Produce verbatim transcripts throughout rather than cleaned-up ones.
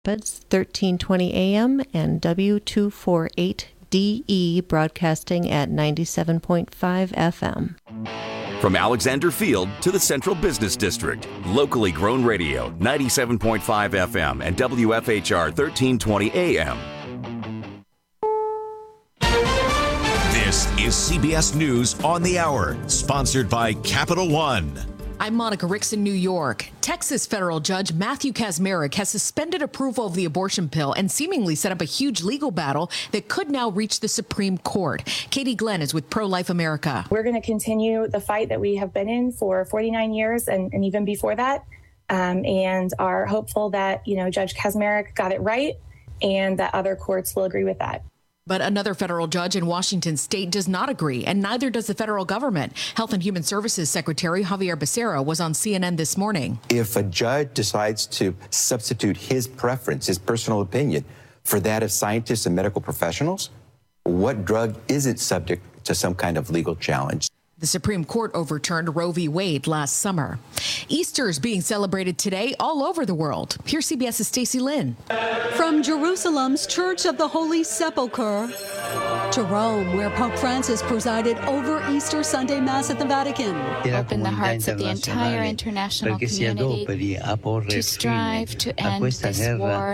Rapids, thirteen twenty A M, and W two forty-eight D E broadcasting at ninety-seven point five F M. From Alexander Field to the Central Business District, locally grown radio, ninety-seven point five F M and W F H R thirteen twenty A M. This is C B S News on the Hour, sponsored by Capital One. I'm Monica Ricks in New York. Texas federal judge Matthew Kacsmaryk has suspended approval of the abortion pill and seemingly set up a huge legal battle that could now reach the Supreme Court. Katie Glenn is with Pro-Life America. We're going to continue the fight that we have been in for forty-nine years and, and even before that, um, and are hopeful that, you know, Judge Kacsmaryk got it right and that other courts will agree with that. But another federal judge in Washington state does not agree, and neither does the federal government. Health and Human Services Secretary Javier Becerra was on C N N this morning. If a judge decides to substitute his preference, his personal opinion, for that of scientists and medical professionals, what drug isn't subject to some kind of legal challenge? The Supreme Court overturned Roe v. Wade last summer. Easter is being celebrated today all over the world. Here's CBS's Stacey Lynn. From Jerusalem's Church of the Holy Sepulchre to Rome, where Pope Francis presided over Easter Sunday Mass at the Vatican. Open the hearts of the entire international community to strive to end this war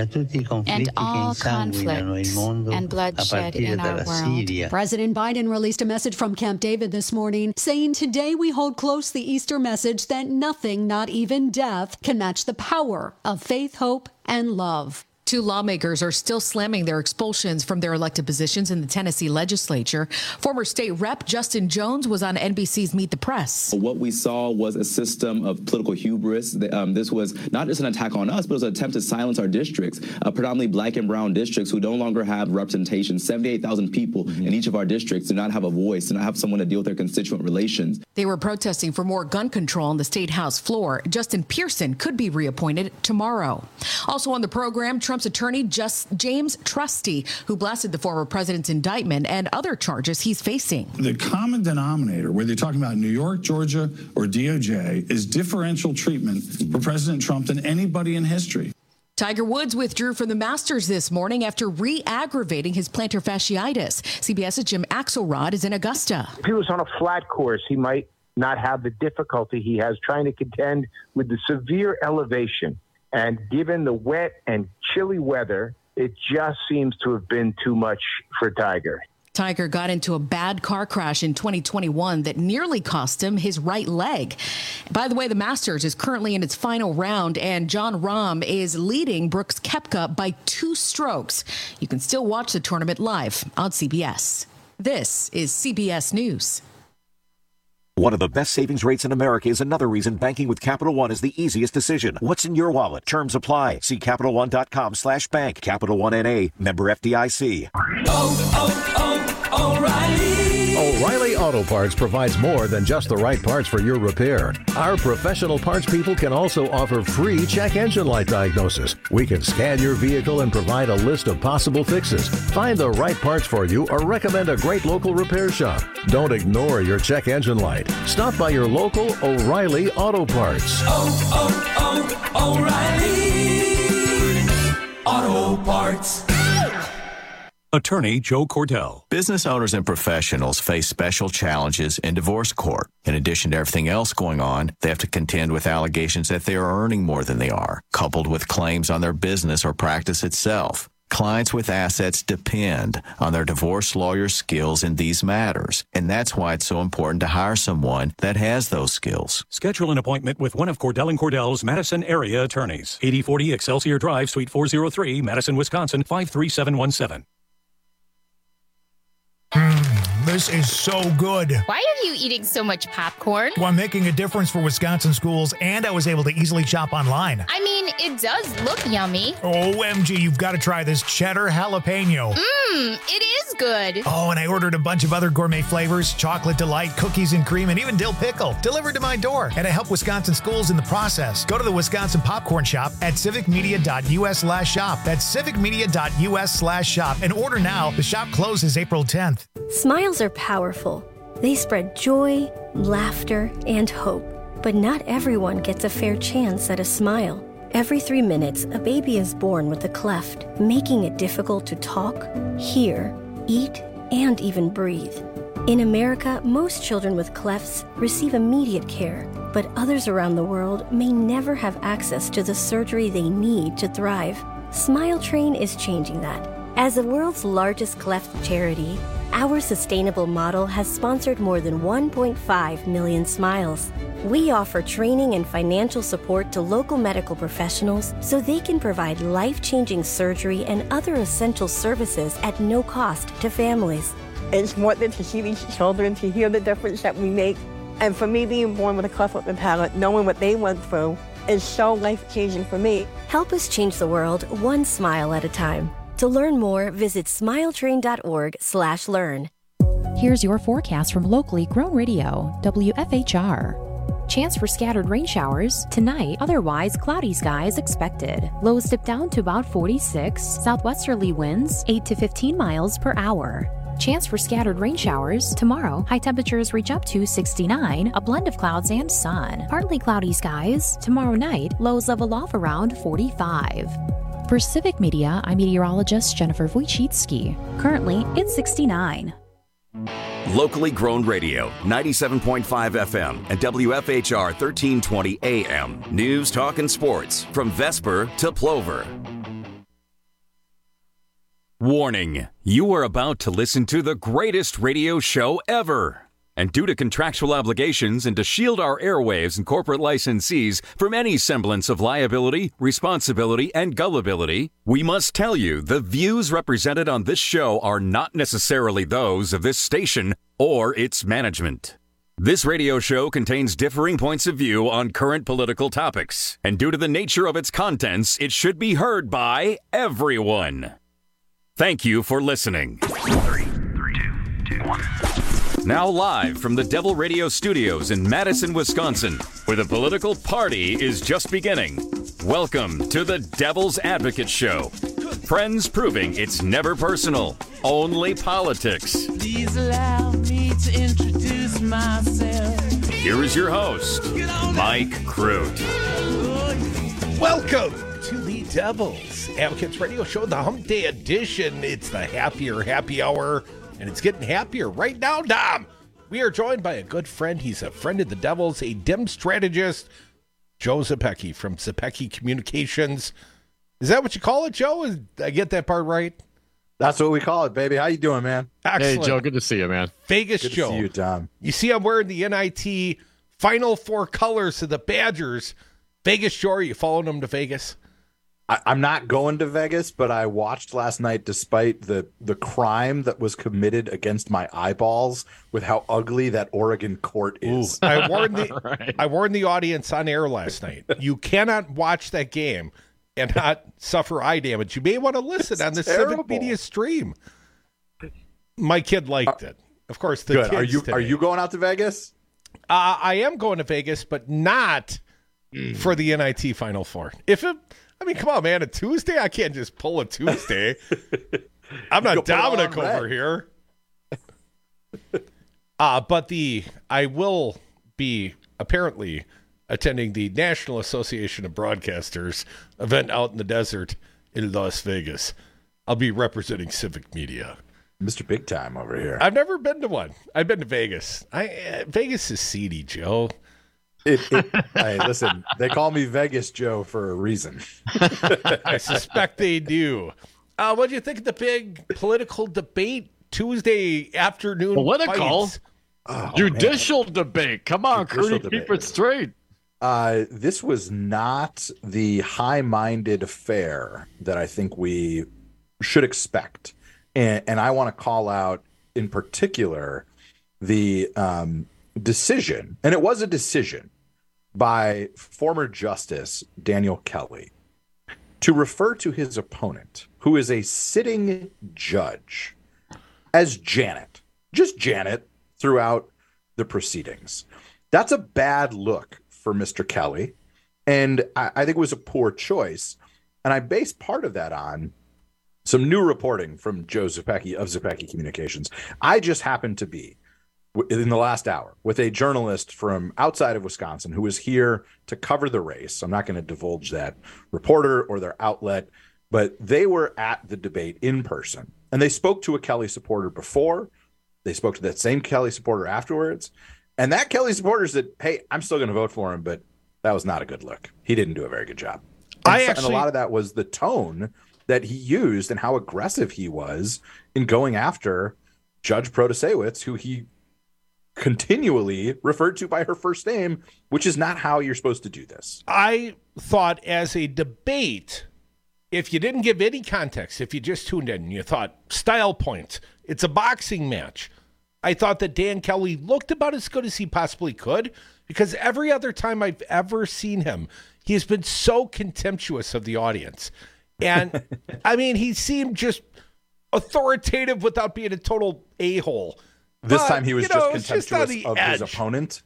and all conflict and bloodshed in our world. President Biden released a message from Camp David this morning saying, "Today we hold close the Easter message that nothing, not even death, can match the power of faith, hope, and love." Two lawmakers are still slamming their expulsions from their elected positions in the Tennessee legislature. Former state rep Justin Jones was on N B C's Meet the Press. What we saw was a system of political hubris. Um, this was not just an attack on us, but it was an attempt to silence our districts, uh, predominantly black and brown districts who no longer have representation. seventy-eight thousand people mm-hmm. in each of our districts do not have a voice, do not have someone to deal with their constituent relations. They were protesting for more gun control on the state house floor. Justin Pearson could be reappointed tomorrow. Also on the program, Trump's attorney just James Trusty, who blasted the former president's indictment and other charges he's facing. The common denominator, whether you're talking about New York, Georgia, or D O J, is differential treatment for President Trump than anybody in history. Tiger Woods withdrew from the Masters this morning after re-aggravating his plantar fasciitis. CBS's Jim Axelrod is in Augusta. If he was on a flat course, he might not have the difficulty he has trying to contend with the severe elevation. And given the wet and chilly weather, it just seems to have been too much for Tiger. Tiger got into a bad car crash in twenty twenty-one that nearly cost him his right leg. By the way, the Masters is currently in its final round, and Jon Rahm is leading Brooks Koepka by two strokes. You can still watch the tournament live on C B S. This is C B S News. One of the best savings rates in America is another reason banking with Capital One is the easiest decision. What's in your wallet? Terms apply. See CapitalOne.com slash bank. Capital One N A. Member F D I C. Oh, oh, oh, O'Reilly. O'Reilly Auto Parts provides more than just the right parts for your repair. Our professional parts people can also offer free check engine light diagnosis. We can scan your vehicle and provide a list of possible fixes. Find the right parts for you or recommend a great local repair shop. Don't ignore your check engine light. Stop by your local O'Reilly Auto Parts. Oh, oh, oh, O'Reilly Auto Parts. Attorney Joe Cordell. Business owners and professionals face special challenges in divorce court. In addition to everything else going on, they have to contend with allegations that they are earning more than they are, coupled with claims on their business or practice itself. Clients with assets depend on their divorce lawyer's skills in these matters, and that's why it's so important to hire someone that has those skills. Schedule an appointment with one of Cordell and Cordell's Madison area attorneys. eighty forty Excelsior Drive, Suite four oh three, Madison, Wisconsin, five three seven one seven. Mm, this is so good. Why are you eating so much popcorn? Well, I'm making a difference for Wisconsin schools, and I was able to easily shop online. I mean, it does look yummy. O M G, you've got to try this cheddar jalapeno. Mmm, it is good. Oh, and I ordered a bunch of other gourmet flavors, chocolate delight, cookies and cream, and even dill pickle, delivered to my door. And I help Wisconsin schools in the process. Go to the Wisconsin Popcorn Shop at civicmedia.us slash shop. That's civicmedia.us slash shop. And order now. The shop closes April tenth. Smiles are powerful. They spread joy, laughter, and hope. But not everyone gets a fair chance at a smile. Every three minutes, a baby is born with a cleft, making it difficult to talk, hear, eat, and even breathe. In America, most children with clefts receive immediate care, but others around the world may never have access to the surgery they need to thrive. Smile Train is changing that. As the world's largest cleft charity, our sustainable model has sponsored more than one point five million smiles. We offer training and financial support to local medical professionals so they can provide life-changing surgery and other essential services at no cost to families. It's more than to see these children, to hear the difference that we make. And for me, being born with a cleft lip and palate, knowing what they went through, is so life-changing for me. Help us change the world one smile at a time. To learn more, visit smiletrain.org slash learn. Here's your forecast from locally grown radio, W F H R. Chance for scattered rain showers tonight, otherwise cloudy skies expected. Lows dip down to about forty-six, southwesterly winds eight to fifteen miles per hour. Chance for scattered rain showers tomorrow. High temperatures reach up to sixty-nine, a blend of clouds and sun. Partly cloudy skies tomorrow night, lows level off around forty-five. For Civic Media, I'm meteorologist Jennifer Wojcicki. Currently, it's sixty-nine. Locally grown radio, ninety-seven point five F M and W F H R thirteen twenty A M. News, talk, and sports from Vesper to Plover. Warning, you are about to listen to the greatest radio show ever. And due to contractual obligations and to shield our airwaves and corporate licensees from any semblance of liability, responsibility, and gullibility, we must tell you the views represented on this show are not necessarily those of this station or its management. This radio show contains differing points of view on current political topics, and due to the nature of its contents, it should be heard by everyone. Thank you for listening. Three, three, two, two, one. Now live from the Devil Radio Studios in Madison, Wisconsin, where the political party is just beginning. Welcome to the Devil's Advocate Show. Friends proving it's never personal, only politics. Please allow me to introduce myself. Here is your host, Mike Crute. Welcome to the Devil's Advocates Radio Show, the Hump Day edition. It's the Happier Happy Hour. And it's getting happier right now, Dom. We are joined by a good friend. He's a friend of the Devils, a dim strategist, Joe Zepecki from Zepecki Communications. Is that what you call it, Joe? Did I get that part right? That's what we call it, baby. How you doing, man? Excellent. Hey, Joe. Good to see you, man. Vegas good Joe. To see you, Dom. You see I'm wearing the N I T Final Four colors of the Badgers. Vegas Joe, are you following them to Vegas? I'm not going to Vegas, but I watched last night despite the, the crime that was committed against my eyeballs with how ugly that Oregon court is. Ooh, I warned the right. I warned the audience on air last night. You cannot watch that game and not suffer eye damage. You may want to listen it's on the terrible. Civic Media stream. My kid liked it. Of course, the Good. kids Are you today. Are you going out to Vegas? Uh, I am going to Vegas, but not mm. for the N I T Final Four. If it I mean, come on, man. A Tuesday? I can't just pull a Tuesday. I'm not Dominic over here. Uh, but the I will be apparently attending the National Association of Broadcasters event out in the desert in Las Vegas. I'll be representing Civic Media. Mister Big Time over here. I've never been to one. I've been to Vegas. I uh, Vegas is seedy, Joe. It, it, hey, listen, they call me Vegas Joe for a reason. I suspect they do. Uh, what do you think of the big political debate Tuesday afternoon? Political? Oh, Judicial man. debate. Come on, Crudy, keep it straight. Uh, this was not the high-minded affair that I think we should expect. And, and I want to call out, in particular, the um, decision, and it was a decision by former Justice Daniel Kelly to refer to his opponent, who is a sitting judge, as Janet, just Janet, throughout the proceedings. That's a bad look for Mister Kelly, and I, I think it was a poor choice. And I base part of that on some new reporting from Joe Zepecki of Zepecki Communications. I just happen to be in the last hour with a journalist from outside of Wisconsin who was here to cover the race. I'm not going to divulge that reporter or their outlet, but they were at the debate in person, and they spoke to a Kelly supporter before. They spoke to that same Kelly supporter afterwards, and that Kelly supporter said, hey, I'm still going to vote for him, but that was not a good look. He didn't do a very good job. And, I so, actually, and a lot of that was the tone that he used and how aggressive he was in going after Judge Protasewicz, who he continually referred to by her first name, which is not how you're supposed to do this. I thought as a debate, if you didn't give any context, if you just tuned in and you thought style points, it's a boxing match, I thought that Dan Kelly looked about as good as he possibly could, because every other time I've ever seen him, he has been so contemptuous of the audience. And I mean, he seemed just authoritative without being a total a-hole. This but, time he was you know, just contemptuous just of edge. his opponent.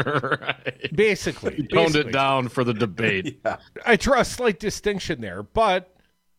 right. Basically. He toned basically. it down for the debate. yeah. I draw a slight distinction there, but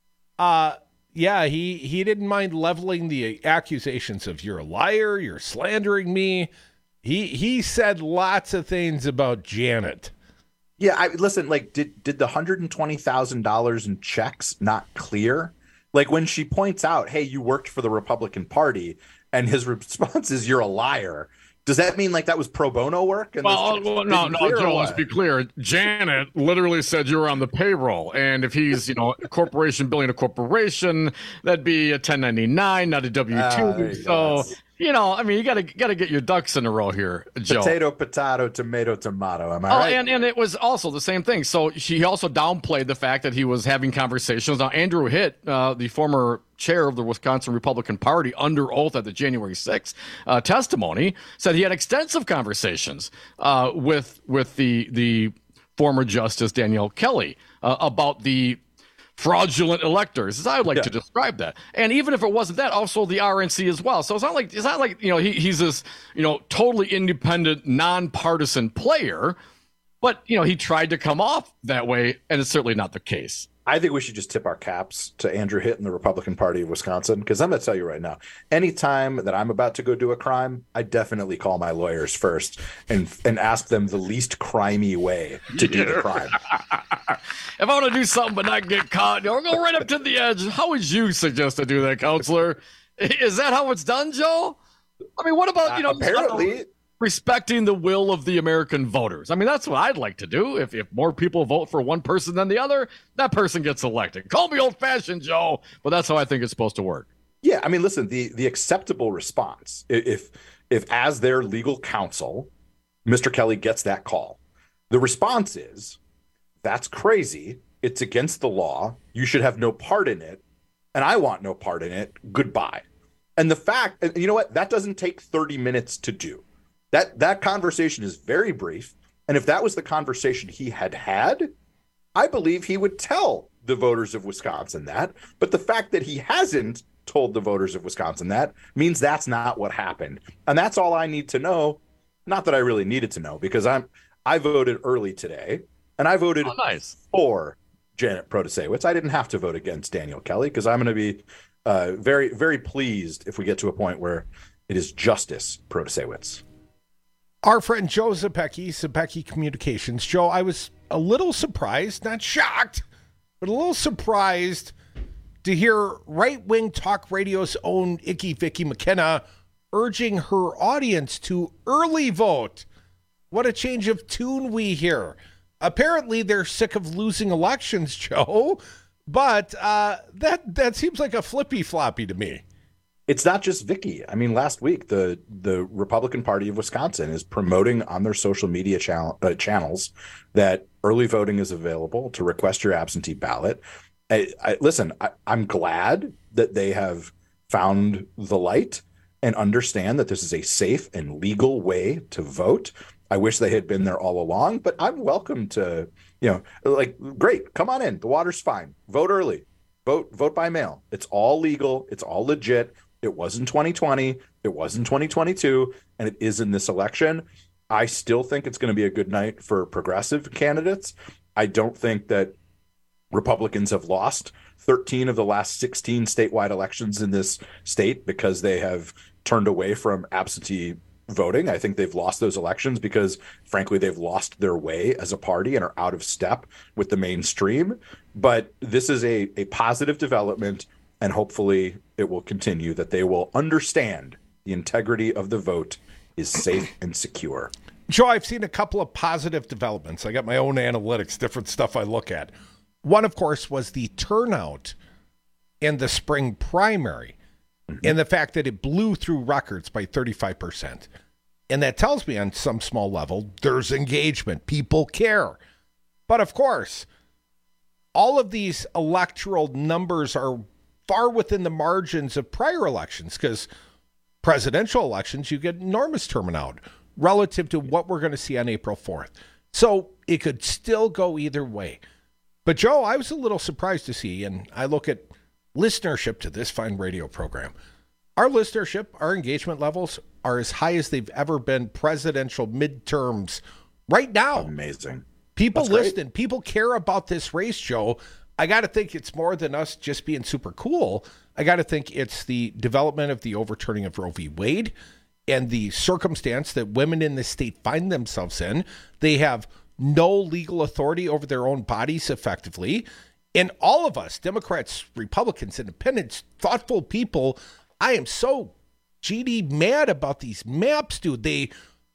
uh, yeah, he, he didn't mind leveling the accusations of you're a liar, you're slandering me. He he said lots of things about Janet. Yeah, I listen, like, did did the one hundred twenty thousand dollars in checks not clear? Like, when she points out, hey, you worked for the Republican Party, and his response is, you're a liar. Does that mean, like, that was pro bono work? And well, well no, no, Joe, let's be clear. Janet literally said you were on the payroll. And if he's, you know, a corporation billing a corporation, that'd be a ten ninety-nine, not a W two. Uh, so... Yes. You know, I mean, you gotta gotta get your ducks in a row here, Joe. Potato, potato, tomato, tomato. Am I oh, right? And and it was also the same thing. So she also downplayed the fact that he was having conversations. Now, Andrew Hitt, uh, the former chair of the Wisconsin Republican Party, under oath at the January sixth uh, testimony, said he had extensive conversations uh, with with the the former Justice Danielle Kelly uh, about the fraudulent electors, as I would like yeah. to describe that. And even if it wasn't that, also the R N C as well. So it's not like it's not like you know he, he's this you know totally independent, nonpartisan player, but you know he tried to come off that way, and it's certainly not the case. I think we should just tip our caps to Andrew Hitt and the Republican Party of Wisconsin, because I'm going to tell you right now, anytime that I'm about to go do a crime, I definitely call my lawyers first and and ask them the least crimey way to do the crime. If I want to do something but not get caught, you know, go right up to the edge. How would you suggest I do that, counselor? Is that how it's done, Joe? I mean, what about, you know, uh, apparently respecting the will of the American voters? I mean, that's what I'd like to do. If if more people vote for one person than the other, that person gets elected. Call me old-fashioned, Joe, but that's how I think it's supposed to work. Yeah, I mean, listen, the the acceptable response, if if as their legal counsel, Mister Kelly gets that call, the response is, that's crazy. It's against the law. You should have no part in it. And I want no part in it. Goodbye. And the fact, and you know what? That doesn't take thirty minutes to do. That that conversation is very brief. And if that was the conversation he had had, I believe he would tell the voters of Wisconsin that. But the fact that he hasn't told the voters of Wisconsin that means that's not what happened. And that's all I need to know. Not that I really needed to know, because I'm I voted early today. And I voted oh, nice. for Janet Protasewicz. I didn't have to vote against Danielle Kelly, because I'm going to be uh, very, very pleased if we get to a point where it is Justice Protasewicz. Our friend Joe Zepecki, Zepecki Communications. Joe, I was a little surprised, not shocked, but a little surprised to hear right-wing talk radio's own Icky Vicky McKenna urging her audience to early vote. What a change of tune we hear. Apparently, they're sick of losing elections, Joe, but uh, that that seems like a flippy-floppy to me. It's not just Vicky. I mean, last week, the the Republican Party of Wisconsin is promoting on their social media channel, uh, channels that early voting is available to request your absentee ballot. I, I, listen, I, I'm glad that they have found the light and understand that this is a safe and legal way to vote. I wish they had been there all along, but I'm welcome to, you know, like, great, come on in. The water's fine. Vote early. Vote, vote by mail. It's all legal. It's all legit. It was in twenty twenty. It was in twenty twenty-two, and it is in this election. I still think it's going to be a good night for progressive candidates. I don't think that Republicans have lost thirteen of the last sixteen statewide elections in this state because they have turned away from absentee voting. I think they've lost those elections because, frankly, they've lost their way as a party and are out of step with the mainstream. But this is a, a positive development, and hopefully it will continue, that they will understand the integrity of the vote is safe and secure. Joe, I've seen a couple of positive developments. I got my own analytics, different stuff I look at. One, of course, was the turnout in the spring primary. And the fact that it blew through records by thirty-five percent. And that tells me on some small level, there's engagement. People care. But of course, all of these electoral numbers are far within the margins of prior elections, because presidential elections, you get enormous turnout relative to what we're going to see on April fourth. So it could still go either way. But Joe, I was a little surprised to see, and I look at listenership to this fine radio program. Our listenership, our engagement levels are as high as they've ever been presidential midterms right now. Amazing. People That's listen. great. People care about this race, Joe. I got to think it's more than us just being super cool. I got to think it's the development of the overturning of Roe v. Wade and the circumstance that women in this state find themselves in. They have no legal authority over their own bodies effectively. And all of us, Democrats, Republicans, Independents, thoughtful people, I am so G D mad about these maps, dude. They,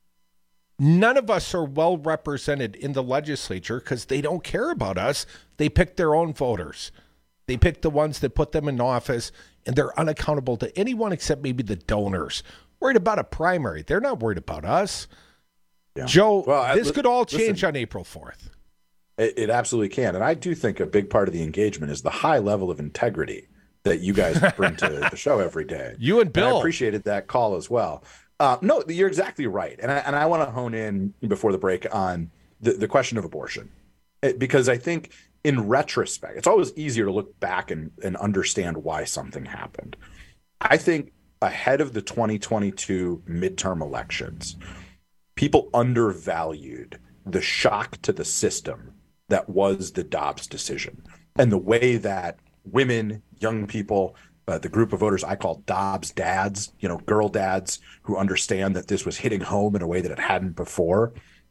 none of us are well represented in the legislature because they don't care about us. They pick their own voters. They pick the ones that put them in office, and they're unaccountable to anyone except maybe the donors. Worried about a primary. They're not worried about us. Yeah. Joe, well, I, this could all change listen, on April fourth. It, it absolutely can. And I do think a big part of the engagement is the high level of integrity that you guys bring to the show every day. You and Bill. And I appreciated that call as well. Uh, no, you're exactly right. And I, and I want to hone in before the break on the, the question of abortion, it, because I think in retrospect, it's always easier to look back and, and understand why something happened. I think ahead of the twenty twenty-two midterm elections, people undervalued the shock to the system that was the Dobbs decision and the way that women, young people, uh, the group of voters I call Dobbs dads, you know, girl dads who understand that this was hitting home in a way that it hadn't before,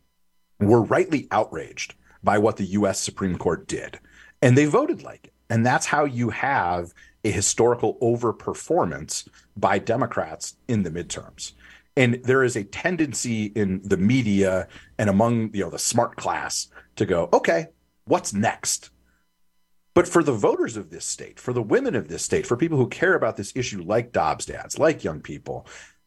were rightly outraged by what the U S Supreme Court did. And they voted like it. And that's how you have a historical overperformance by Democrats in the midterms. And there is a tendency in the media and among, you know, the smart class to go, okay, what's next? But for the voters of this state, for the women of this state, for people who care about this issue like Dobbs dads, like young people,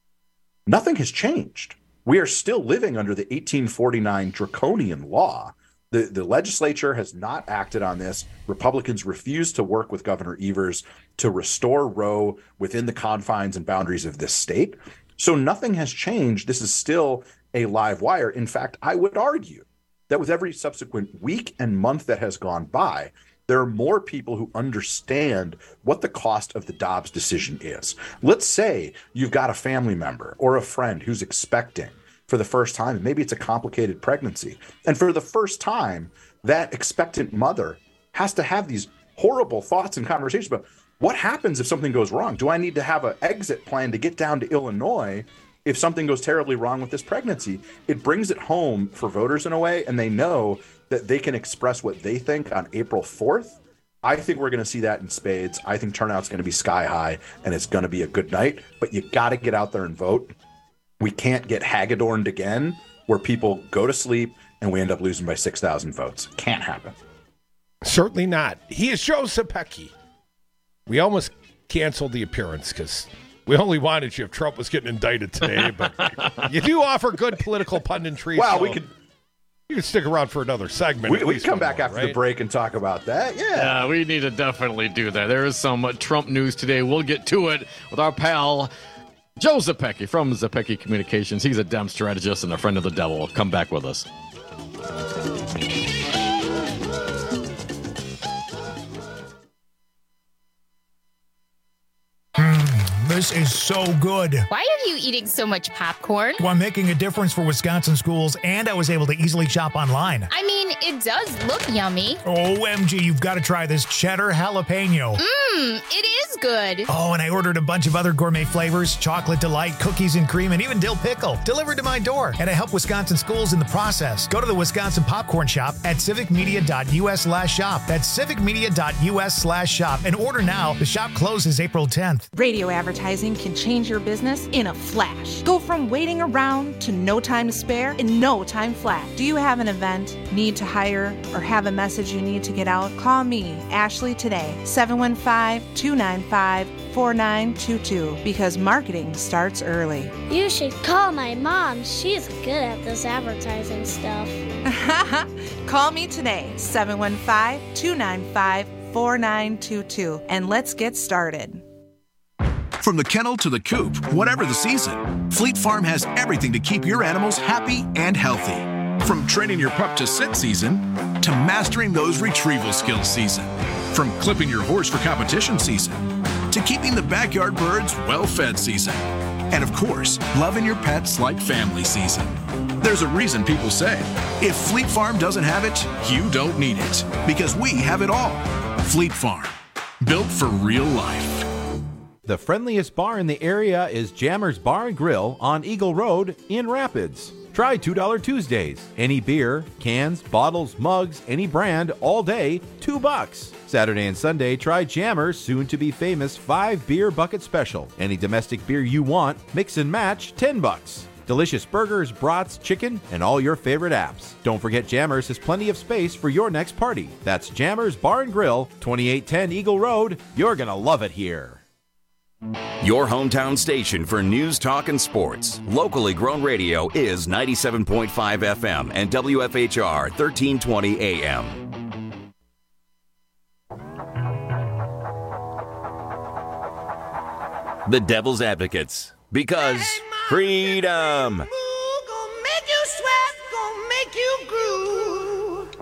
nothing has changed. We are still living under the eighteen forty-nine draconian law. The, the legislature has not acted on this. Republicans refuse to work with Governor Evers to restore Roe within the confines and boundaries of this state. So nothing has changed. This is still a live wire. In fact, I would argue that with every subsequent week and month that has gone by, there are more people who understand what the cost of the Dobbs decision is. Let's say you've got a family member or a friend who's expecting for the first time, and maybe it's a complicated pregnancy. And for the first time, that expectant mother has to have these horrible thoughts and conversations about what happens if something goes wrong? Do I need to have an exit plan to get down to Illinois if something goes terribly wrong with this pregnancy? It brings it home for voters in a way, and they know that they can express what they think on April fourth. I think we're going to see that in spades. I think turnout's going to be sky high, and it's going to be a good night. But you got to get out there and vote. We can't get haggadorned again where people go to sleep and we end up losing by six thousand votes. Can't happen. Certainly not. He is Joe Zepecki. We almost canceled the appearance because we only wanted you if Trump was getting indicted today. But you do offer good political punditry. Wow, so we could... You can stick around for another segment. We, we can come back more, after right? the break and talk about that. Yeah. Yeah, we need to definitely do that. There is some Trump news today. We'll get to it with our pal, Joe Zepecki from Zepecki Communications. He's a Dem strategist and a friend of the devil. Come back with us. This is so good. Why are you eating so much popcorn? Well, I'm making a difference for Wisconsin schools, and I was able to easily shop online. I mean, it does look yummy. O M G, you've got to try this cheddar jalapeno. Mmm, it is good. Oh, and I ordered a bunch of other gourmet flavors, chocolate delight, cookies and cream, and even dill pickle, delivered to my door. And I help Wisconsin schools in the process. Go to the Wisconsin Popcorn Shop at civicmedia.us slash shop. That's civicmedia.us slash shop. And order now. The shop closes April tenth. Radio advertising can change your business in a flash. Go from waiting around to no time to spare in no time flat. Do you have an event, need to hire, or have a message you need to get out? Call me, Ashley, today, seven one five, two nine five, four nine two two, because marketing starts early. You should call my mom. She's good at this advertising stuff. Call me today, seven one five, two nine five, four nine two two, and let's get started. From the kennel to the coop, whatever the season, Fleet Farm has everything to keep your animals happy and healthy. From training your pup to sit season, to mastering those retrieval skills season. From clipping your horse for competition season, to keeping the backyard birds well-fed season. And of course, loving your pets like family season. There's a reason people say, if Fleet Farm doesn't have it, you don't need it. Because we have it all. Fleet Farm, built for real life. The friendliest bar in the area is Jammer's Bar and Grill on Eagle Road in Rapids. Try two dollar Tuesdays. Any beer, cans, bottles, mugs, any brand, all day, two bucks. Saturday and Sunday, try Jammer's soon-to-be famous five beer bucket special. Any domestic beer you want, mix and match, ten bucks. Delicious burgers, brats, chicken, and all your favorite apps. Don't forget Jammer's has plenty of space for your next party. That's Jammer's Bar and Grill, twenty-eight ten Eagle Road. You're gonna love it here. Your hometown station for news, talk, and sports. Locally grown radio is ninety-seven point five F M and W F H R thirteen twenty A M. The Devil's Advocates. Because freedom. Gonna make you sweat, gonna make you groove.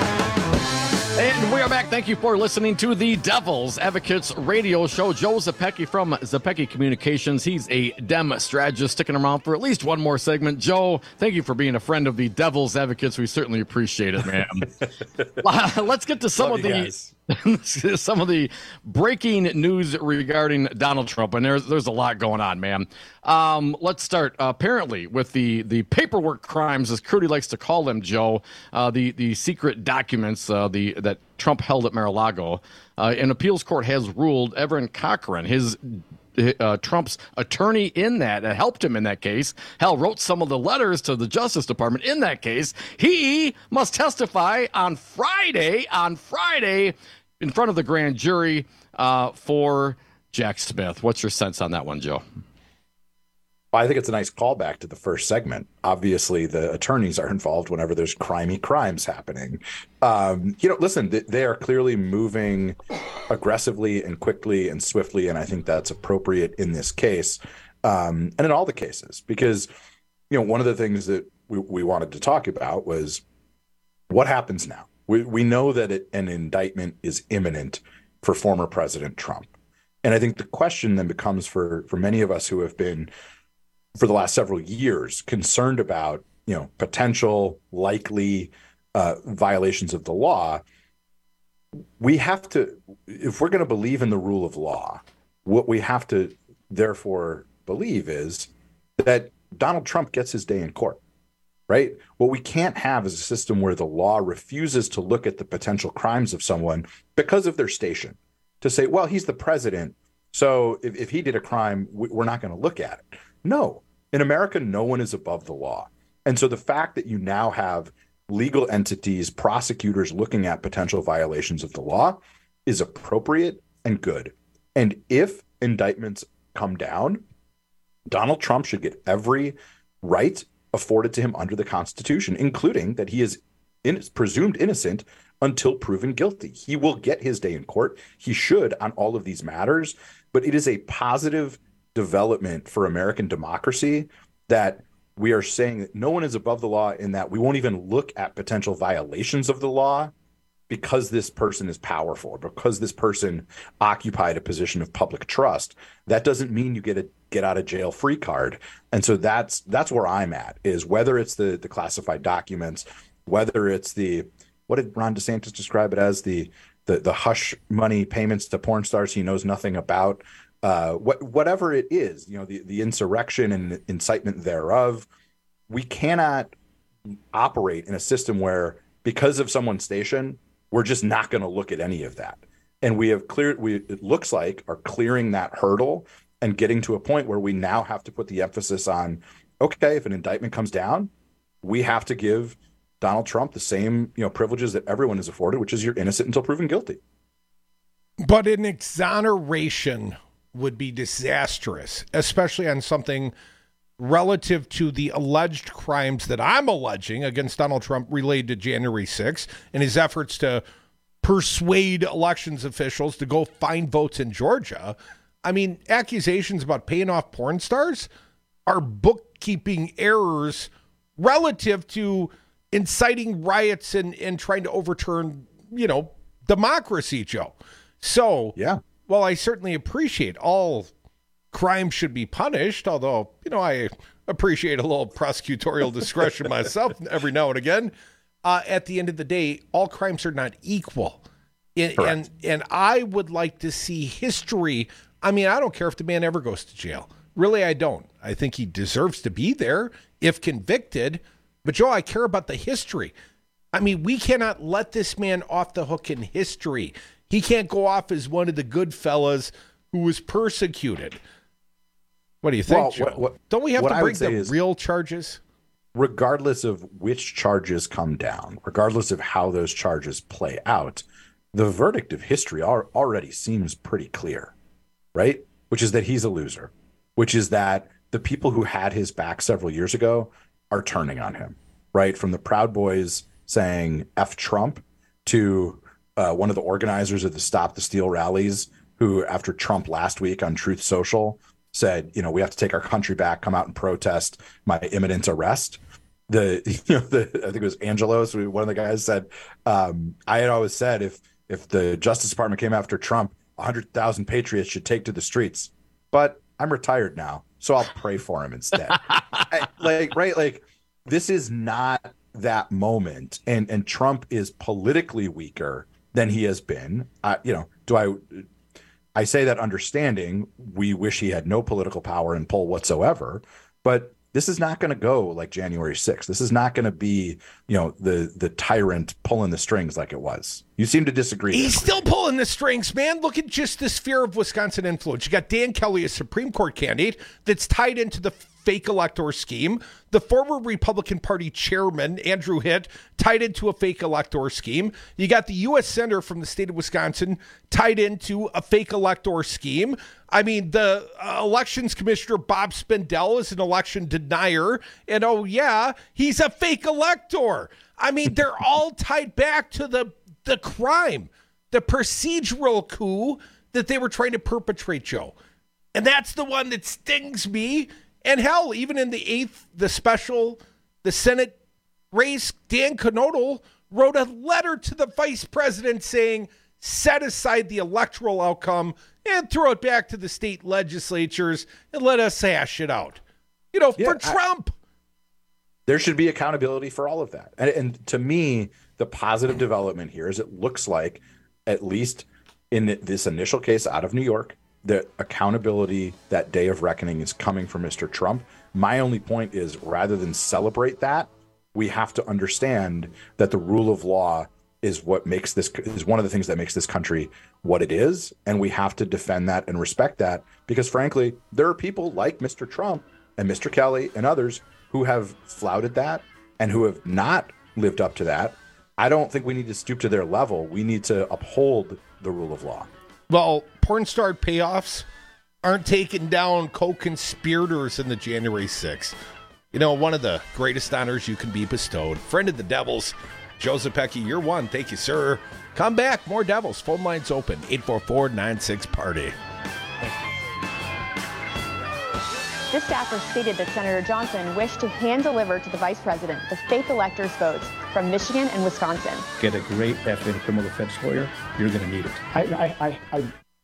And we are back. Thank you for listening to the Devil's Advocates radio show. Joe Zepecki from Zepecki Communications. He's a Dem strategist, sticking around for at least one more segment. Joe, thank you for being a friend of the Devil's Advocates. We certainly appreciate it, man. Let's get to some Love of the some of the breaking news regarding Donald Trump, and there's there's a lot going on, man. Um, let's start uh, apparently with the the paperwork crimes, as Crudy likes to call them, Joe. Uh, the the secret documents uh, the that Trump held at Mar-a-Lago. Uh, an appeals court has ruled Evan Cochran, his Uh, Trump's attorney in that, that helped him in that case, hell, wrote some of the letters to the Justice Department in that case. He must testify on Friday, on Friday, in front of the grand jury uh, for Jack Smith. What's your sense on that one, Joe? Well, I think it's a nice callback to the first segment. Obviously, the attorneys are involved whenever there's crimey crimes happening. Um, you know, listen, they are clearly moving aggressively and quickly and swiftly, and I think that's appropriate in this case um, and in all the cases. Because, you know, one of the things that we, we wanted to talk about was what happens now. We, we know that it, an indictment is imminent for former President Trump. And I think the question then becomes for, for many of us who have been for the last several years concerned about, you know, potential likely uh, violations of the law. We have to, if we're going to believe in the rule of law, what we have to therefore believe is that Donald Trump gets his day in court, right? What we can't have is a system where the law refuses to look at the potential crimes of someone because of their station, to say, well, he's the president, so if, if he did a crime, we're not going to look at it. No, in America, no one is above the law. And so the fact that you now have legal entities, prosecutors looking at potential violations of the law is appropriate and good. And if indictments come down, Donald Trump should get every right afforded to him under the Constitution, including that he is in, presumed innocent until proven guilty. He will get his day in court. He should on all of these matters, but it is a positive development for American democracy that we are saying that no one is above the law, in that we won't even look at potential violations of the law because this person is powerful, because this person occupied a position of public trust. That doesn't mean you get a get out of jail free card. And so that's that's where I'm at, is whether it's the the classified documents, whether it's the, what did Ron DeSantis describe it as, the the the hush money payments to porn stars he knows nothing about, uh, what whatever it is, you know, the the insurrection and incitement thereof. We cannot operate in a system where, because of someone's station, we're just not going to look at any of that. And we have cleared, we it looks like, are clearing that hurdle and getting to a point where we now have to put the emphasis on, okay, if an indictment comes down, we have to give Donald Trump the same, you know, privileges that everyone is afforded, which is you're innocent until proven guilty. But an exoneration would be disastrous, especially on something relative to the alleged crimes that I'm alleging against Donald Trump related to January sixth and his efforts to persuade elections officials to go find votes in Georgia. I mean, accusations about paying off porn stars are bookkeeping errors relative to inciting riots and, and trying to overturn, you know, democracy, Joe. So, yeah. Well, I certainly appreciate all crime should be punished, although, you know, I appreciate a little prosecutorial discretion myself every now and again. Uh, at the end of the day, all crimes are not equal. And, and and I would like to see history. I mean, I don't care if the man ever goes to jail. Really, I don't. I think he deserves to be there if convicted. But, Joe, I care about the history. I mean, we cannot let this man off the hook in history. He can't go off as one of the good fellas who was persecuted. What do you think, Well, Joe? what- what- Don't we have what to I would bring say the is- real charges? Regardless of which charges come down, regardless of how those charges play out, the verdict of history al- already seems pretty clear, right? Which is that he's a loser, which is that the people who had his back several years ago are turning on him, right? From the Proud Boys saying F Trump to uh, one of the organizers of the Stop the Steal rallies who, after Trump last week on Truth Social, said, you know, we have to take our country back, come out and protest my imminent arrest. The, you know, the, I think it was Angelos, one of the guys said, um, I had always said if if the Justice Department came after Trump, one hundred thousand patriots should take to the streets. But I'm retired now, so I'll pray for him instead. I, like, right? Like, this is not that moment. And and Trump is politically weaker than he has been. Uh, you know, do I... I say that understanding we wish he had no political power and pull whatsoever, but this is not going to go like January sixth. This is not going to be, you know, the the tyrant pulling the strings like it was. You seem to disagree. He's still pulling the strings, man. Look at just the sphere of Wisconsin influence. You got Dan Kelly, a Supreme Court candidate that's tied into the fake elector scheme. The former Republican Party chairman, Andrew Hitt, tied into a fake elector scheme. You got the U S Senator from the state of Wisconsin tied into a fake elector scheme. I mean, the uh, elections commissioner, Bob Spindell, is an election denier. And, oh, yeah, he's a fake elector. I mean, they're all tied back to the the crime, the procedural coup that they were trying to perpetrate, Joe. And that's the one that stings me. And hell, even in the eighth, the special, the Senate race, Dan Knodel wrote a letter to the vice president saying, set aside the electoral outcome and throw it back to the state legislatures and let us hash it out. You know, Yeah, for Trump. I, there should be accountability for all of that. And, and to me, the positive development here is it looks like, at least in this initial case out of New York, the accountability, that day of reckoning, is coming from Mister Trump. My only point is, rather than celebrate that, we have to understand that the rule of law is what makes this, is one of the things that makes this country what it is. And we have to defend that and respect that, because frankly, there are people like Mister Trump and Mister Kelly and others who have flouted that and who have not lived up to that. I don't think we need to stoop to their level. We need to uphold the rule of law. Well, porn star payoffs aren't taking down co-conspirators in the January sixth. You know, one of the greatest honors you can be bestowed. Friend of the Devils, Joseph Pecky, you're one. Thank you, sir. Come back. More Devils. Phone lines open. eight four four, nine six, party. This staffer stated that Senator Johnson wished to hand-deliver to the vice president the fake electors' votes from Michigan and Wisconsin. Get a great effing criminal defense lawyer. You're going to need it. I, I, I, I...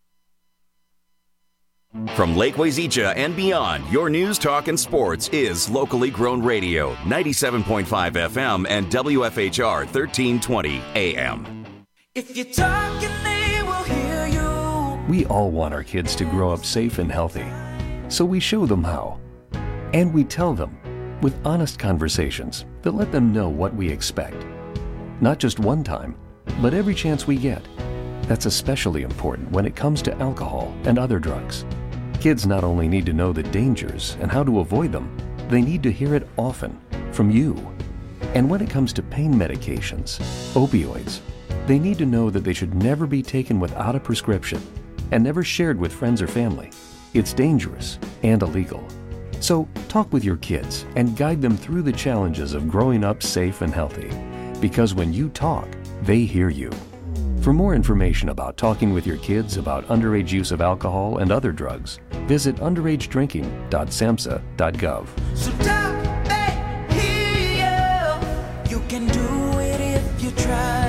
From Lake Wazeecha and beyond, your news, talk, and sports is locally grown radio, ninety-seven point five F M and W F H R thirteen twenty A M. If you talk and they will hear you. We all want our kids to grow up safe and healthy, so we show them how. And we tell them with honest conversations that let them know what we expect. Not just one time, but every chance we get. That's especially important when it comes to alcohol and other drugs. Kids not only need to know the dangers and how to avoid them, they need to hear it often from you. And when it comes to pain medications, opioids, they need to know that they should never be taken without a prescription and never shared with friends or family. It's dangerous and illegal. So talk with your kids and guide them through the challenges of growing up safe and healthy. Because when you talk, they hear you. For more information about talking with your kids about underage use of alcohol and other drugs, visit underage drinking dot samhsa dot gov. So talk, they hear you. You can do it if you try.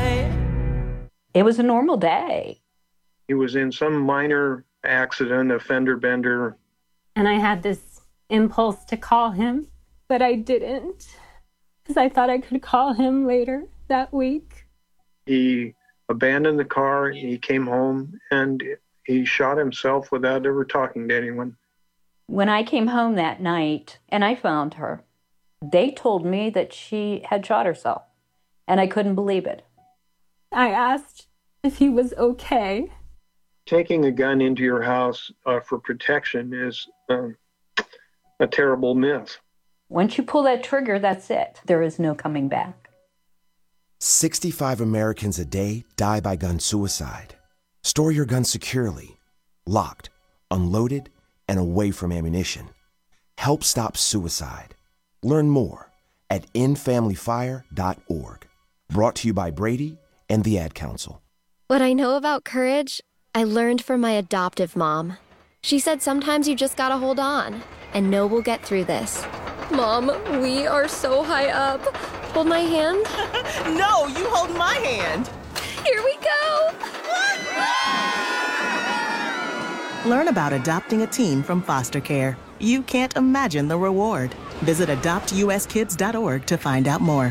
It was a normal day. He was in some minor accident, a fender bender. And I had this impulse to call him, but I didn't, because I thought I could call him later that week. He abandoned the car, he came home, and he shot himself without ever talking to anyone. When I came home that night and I found her, they told me that she had shot herself, and I couldn't believe it. I asked if he was okay. Taking a gun into your house uh, for protection is um, a terrible myth. Once you pull that trigger, that's it. There is no coming back. sixty-five Americans a day die by gun suicide. Store your gun securely, locked, unloaded, and away from ammunition. Help stop suicide. Learn more at end family fire dot org. Brought to you by Brady and the Ad Council. What I know about courage, I learned from my adoptive mom. She said sometimes you just gotta hold on and know we'll get through this. Mom, we are so high up. Hold my hand. No, you hold my hand. Here we go. Learn about adopting a teen from foster care. You can't imagine the reward. Visit adopt u s kids dot org to find out more.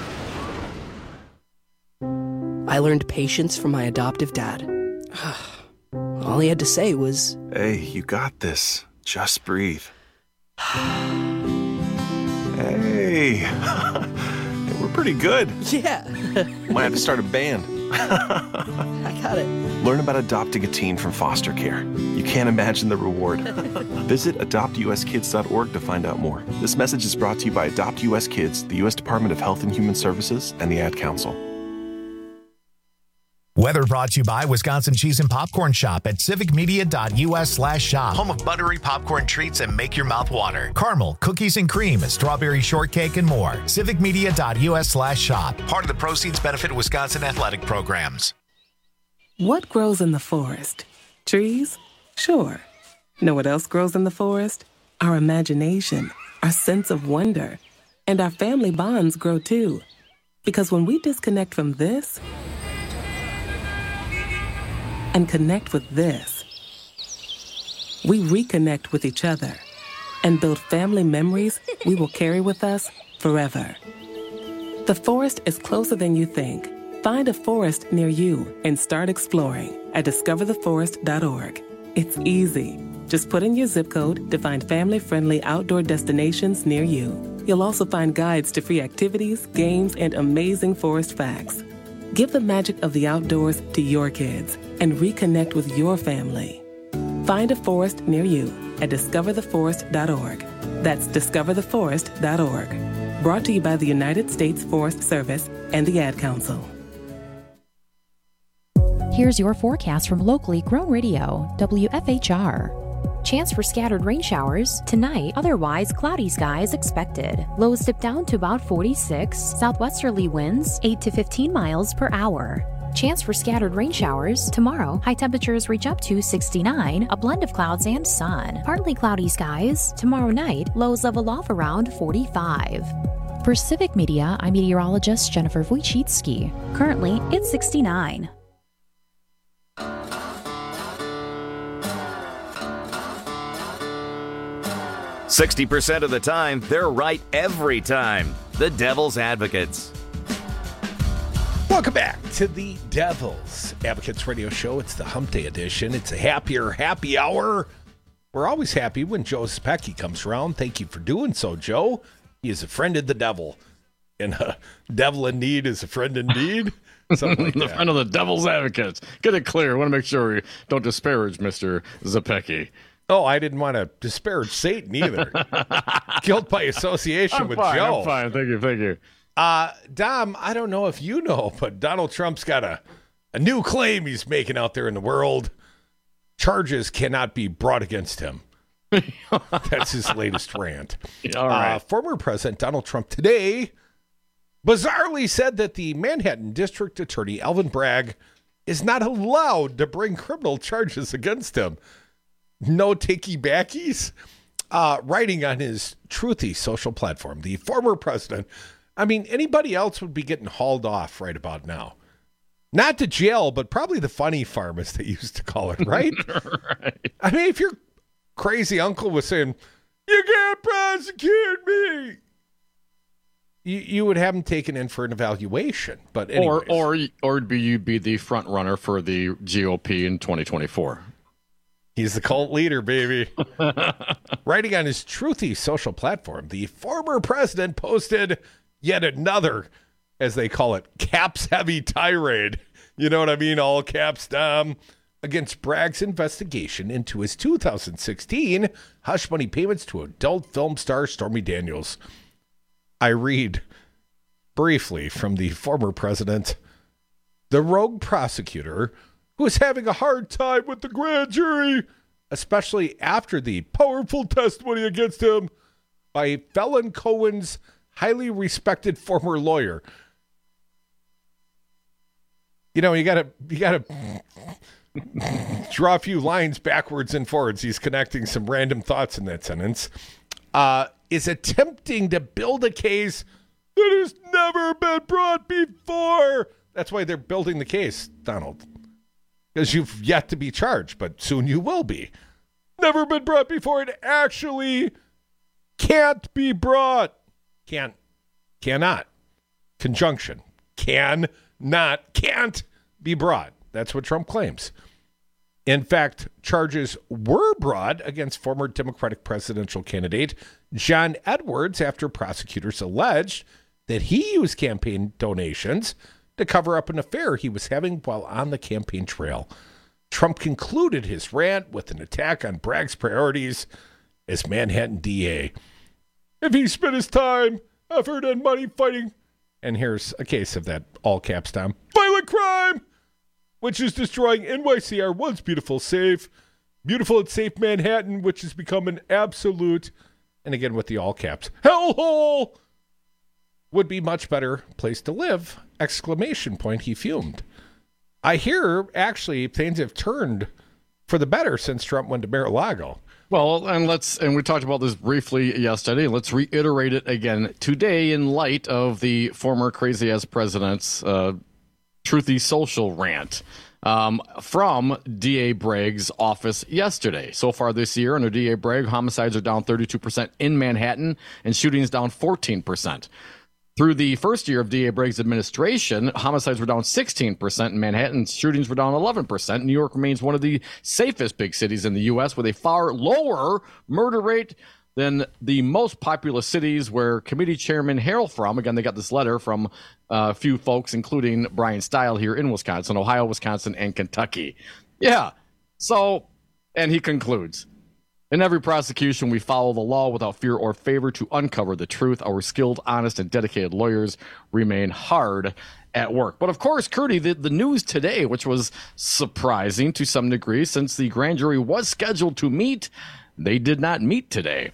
I learned patience from my adoptive dad. All he had to say was, "Hey, you got this. Just breathe." Hey, we're pretty good. Yeah. Might have to start a band. I got it. Learn about adopting a teen from foster care. You can't imagine the reward. Visit adopt u s kids dot org to find out more. This message is brought to you by Adopt U S Kids, the U S Department of Health and Human Services, and the Ad Council. Weather brought to you by Wisconsin Cheese and Popcorn Shop at civic media dot u s slash shop. Home of buttery popcorn treats and make your mouth water. Caramel, cookies and cream, strawberry shortcake, and more. civic media dot u s slash shop. Part of the proceeds benefit Wisconsin athletic programs. What grows in the forest? Trees? Sure. Know what else grows in the forest? Our imagination, our sense of wonder, and our family bonds grow too. Because when we disconnect from this and connect with this, we reconnect with each other and build family memories we will carry with us forever. The forest is closer than you think. Find a forest near you and start exploring at discover the forest dot org. It's easy. Just put in your zip code to find family-friendly outdoor destinations near you. You'll also find guides to free activities, games, and amazing forest facts. Give the magic of the outdoors to your kids and reconnect with your family. Find a forest near you at discover the forest dot org. That's discover the forest dot org. Brought to you by the United States Forest Service and the Ad Council. Here's your forecast from locally grown radio, W F H R. Chance for scattered rain showers tonight, otherwise cloudy skies expected. Lows dip down to about forty-six, southwesterly winds eight to fifteen miles per hour. Chance for scattered rain showers tomorrow, high temperatures reach up to sixty-nine, a blend of clouds and sun. Partly cloudy skies tomorrow night, lows level off around forty-five. For Civic Media, I'm meteorologist Jennifer Wojcicki. Currently, it's sixty-nine. sixty percent of the time, they're right every time. The Devil's Advocates. Welcome back to to the Devils Advocates Radio Show. It's the Hump Day edition. It's a happier happy hour. We're always happy when Joe Zepecki comes around. Thank you for doing so, Joe. He is a friend of the devil. And a devil in need is a friend indeed. Something like the that. friend of the Devil's Advocates. Get it clear. I want to make sure we don't disparage Mister Zepecki. Oh, I didn't want to disparage Satan either. Guilt by association I'm with fine, Joe. I'm fine. Thank you. Thank you. Uh, Dom, I don't know if you know, but Donald Trump's got a, a new claim he's making out there in the world. Charges cannot be brought against him. That's his latest rant. All right. Uh, former President Donald Trump today bizarrely said that the Manhattan District Attorney, Alvin Bragg, is not allowed to bring criminal charges against him. No takey-backies. Uh, writing on his Truthy social platform, the former president, I mean, anybody else would be getting hauled off right about now. Not to jail, but probably the funny farm, as they used to call it, right? Right. I mean, if your crazy uncle was saying, you can't prosecute me, you, you would have him taken in for an evaluation. But anyways. Or, or, or it'd be, you'd be the front runner for the G O P in twenty twenty-four. He's the cult leader, baby. Writing on his Truthy social platform, the former president posted yet another, as they call it, caps-heavy tirade. You know what I mean? All caps, Dom. Against Bragg's investigation into his two thousand sixteen hush money payments to adult film star Stormy Daniels. I read briefly from the former president. The rogue prosecutor, who is having a hard time with the grand jury, especially after the powerful testimony against him by Felon Cohen's highly respected former lawyer. You know, you gotta you gotta draw a few lines backwards and forwards. He's connecting some random thoughts in that sentence. Uh, is attempting to build a case that has never been brought before. That's why they're building the case, Donald. Because you've yet to be charged, but soon you will be. Never been brought before. It actually can't be brought. Can't. Cannot. Conjunction. Can not. Can't be brought. That's what Trump claims. In fact, charges were brought against former Democratic presidential candidate John Edwards after prosecutors alleged that he used campaign donations to cover up an affair he was having while on the campaign trail. Trump concluded his rant with an attack on Bragg's priorities as Manhattan D A. If he spent his time, effort, and money fighting, and here's a case of that all caps Tom, violent crime, which is destroying N Y C, our once beautiful, safe, beautiful and safe Manhattan, which has become an absolute, and again with the all caps, hellhole, would be much better place to live, exclamation point, he fumed. I hear, actually, things have turned for the better since Trump went to Mar-a-Lago. Well, and let's, and we talked about this briefly yesterday. Let's reiterate it again today in light of the former crazy-ass president's uh, Truthy social rant um, from D A Bragg's office yesterday. So far this year, under D A Bragg, homicides are down thirty-two percent in Manhattan and shootings down fourteen percent. Through the first year of D A Bragg's administration, homicides were down sixteen percent in Manhattan, shootings were down eleven percent. New York remains one of the safest big cities in the U S with a far lower murder rate than the most populous cities where committee chairmen hail from. Again, they got this letter from a few folks, including Brian Stile here in Wisconsin, Ohio, Wisconsin, and Kentucky. Yeah. So, and he concludes, in every prosecution, we follow the law without fear or favor to uncover the truth. Our skilled, honest, and dedicated lawyers remain hard at work. But of course, Curdy, the, the news today, which was surprising to some degree, since the grand jury was scheduled to meet, they did not meet today.